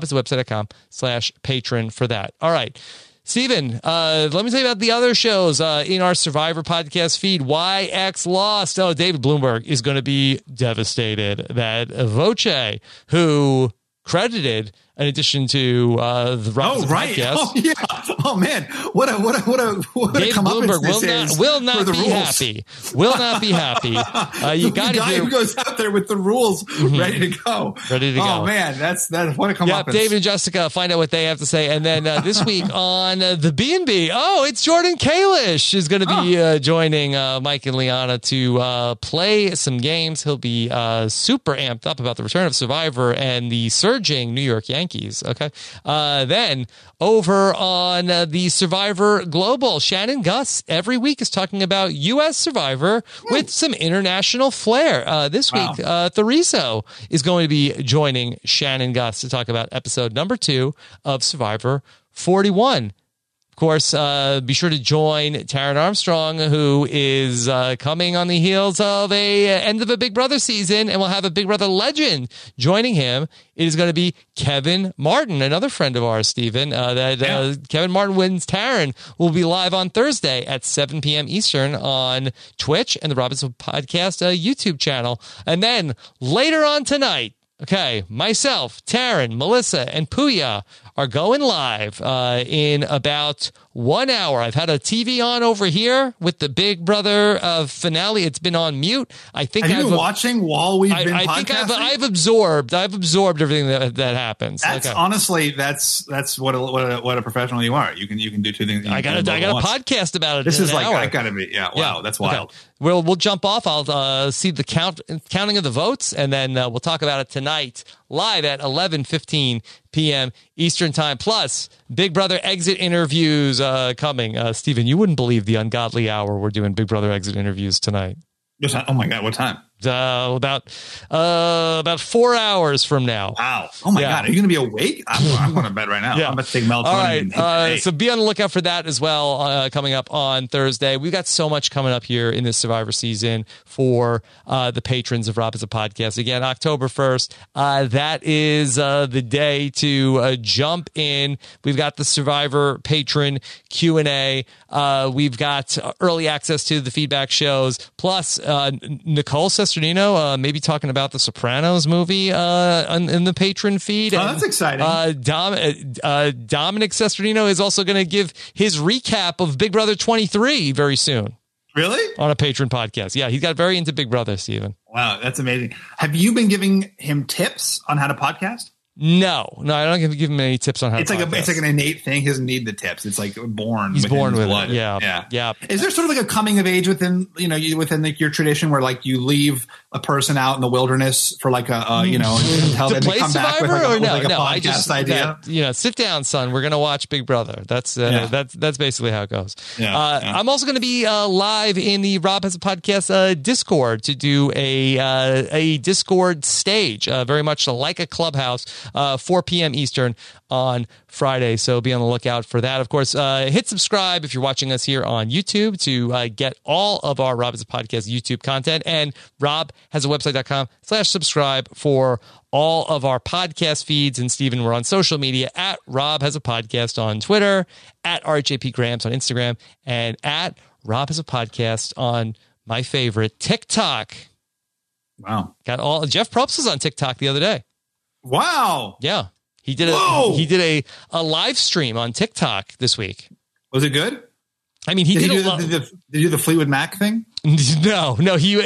robhasawebsite.com/patron for that. All right. Stephen, let me tell you about the other shows in our Survivor podcast feed. YX Lost. Oh, David Bloomberg is going to be devastated that Voce, who credited in addition to the Rob podcast. Oh yeah. Oh man. What a David Bloomberg will not be happy. Will not be happy. You got the guy who goes out there with the rules ready to go. Ready to go. Oh man, that's what a come up. Yeah, David and Jessica, find out what they have to say. And then this week on the B&B, it's Jordan Kalish is going to be joining Mike and Liana to play some games. He'll be super amped up about the return of Survivor and the surging New York Yankees. Okay. Then over on the Survivor Global, Shannon Gus every week is talking about U.S. Survivor with some international flair. This week, Thariso is going to be joining Shannon Gus to talk about episode number 2 of Survivor 41. Of course, be sure to join Taron Armstrong, who is coming on the heels of end of a Big Brother season, and we'll have a Big Brother legend joining him. It is going to be Kevin Martin, another friend of ours, Stephen. Kevin Martin wins Taron will be live on Thursday at 7 p.m. Eastern on Twitch and the Robinson Podcast YouTube channel. And then later on tonight, myself, Taron, Melissa, and Puya are going live in about 1 hour. I've had a TV on over here with the Big Brother finale. It's been on mute. I think Have you been watching while we've been podcasting? I think I've absorbed everything that happens. That's honestly, that's what a professional you are. You can do two things. I got a podcast about it. This is like, hour. I gotta be, wow, that's wild. Okay. We'll jump off. I'll see the counting of the votes, and then we'll talk about it tonight live at 11:15 p.m. Eastern Time. Plus, Big Brother exit interviews coming. Steven, you wouldn't believe the ungodly hour we're doing Big Brother exit interviews tonight. Oh my God, what time? About 4 hours from now. Wow. Oh my God. Are you going to be awake? I'm going to bed right now. Yeah. I'm about to take melatonin. All right. So be on the lookout for that as well coming up on Thursday. We've got so much coming up here in this Survivor season for the patrons of Rob as a Podcast. Again, October 1st. That is the day to jump in. We've got the Survivor patron Q&A. We've got early access to the feedback shows. Plus, Nicole Sesternino maybe talking about the Sopranos movie in the patron feed. Oh, that's exciting. Dominic Sesternino is also going to give his recap of Big Brother 23 very soon. Really? On a patron podcast. Yeah, he's got very into Big Brother, Steven. Wow, that's amazing. Have you been giving him tips on how to podcast? No, I don't give him any tips on how to podcast. It's like an innate thing. He doesn't need the tips. It's like born. He's born with blood. it. Yeah. Is there sort of like a coming of age within like your tradition where like you leave a person out in the wilderness for like until to they play come back Survivor, with like a no, podcast I just idea? sit down, son. We're gonna watch Big Brother. That's basically how it goes. I'm also gonna be live in the Rob Has a Podcast Discord to do a Discord stage, very much like a Clubhouse, 4 p.m. Eastern on Friday. So be on the lookout for that. Of course, hit subscribe if you're watching us here on YouTube to get all of our Rob Has a Podcast YouTube content, and robhasawebsite.com/subscribe for all of our podcast feeds. And Steven, we're on social media at Rob Has a Podcast on Twitter, at RJP Grams on Instagram, and at Rob Has a Podcast on my favorite, TikTok. Wow. Got all Jeff Probst was on TikTok the other day. Wow. Yeah. He did a live stream on TikTok this week. Was it good? I mean, did he do the Fleetwood Mac thing? No.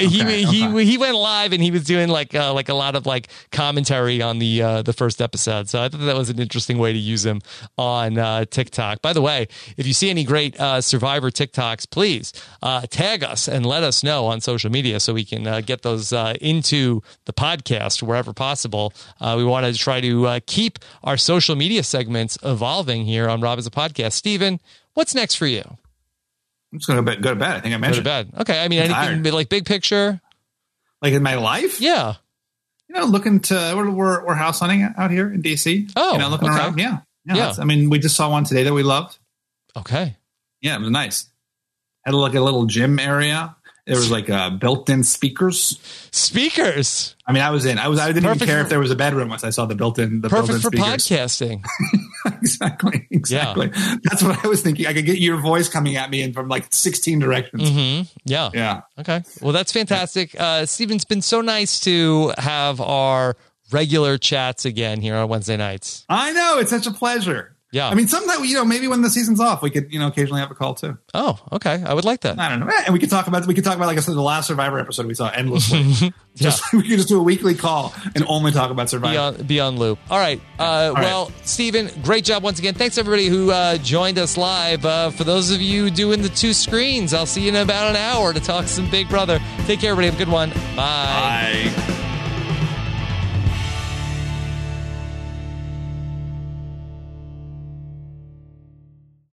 He went live and he was doing like a lot of like commentary on the first episode. So I thought that was an interesting way to use him on TikTok. By the way, if you see any great Survivor TikToks, please tag us and let us know on social media so we can get those into the podcast wherever possible. We want to try to keep our social media segments evolving here on Rob Has a Podcast. Steven, what's next for you? I'm just going to go to bed. I think I mentioned. Go to bed. Okay. I mean, anything like big picture? Like in my life? Yeah. Looking to, we're house hunting out here in DC. Oh, looking around. Yeah. I mean, we just saw one today that we loved. Okay. Yeah, it was nice. Had like a little gym area. There was like built-in speakers. Speakers. I mean, I didn't even care if there was a bedroom once I saw the built-in. Perfect for speakers. Podcasting. Exactly. Yeah. That's what I was thinking. I could get your voice coming at me from like 16 directions. Mm-hmm. Yeah. Okay. Well, that's fantastic. Steven, it's been so nice to have our regular chats again here on Wednesday nights. I know. It's such a pleasure. Yeah. I mean, sometimes, maybe when the season's off, we could, occasionally have a call too. Oh, okay. I would like that. I don't know. And we could talk about, like I said, the last Survivor episode we saw endlessly. We could just do a weekly call and only talk about Survivor. Be on loop. All right. Well, Steven, great job once again. Thanks everybody who joined us live. For those of you doing the 2 screens, I'll see you in about an hour to talk some Big Brother. Take care, everybody. Have a good one. Bye. Bye.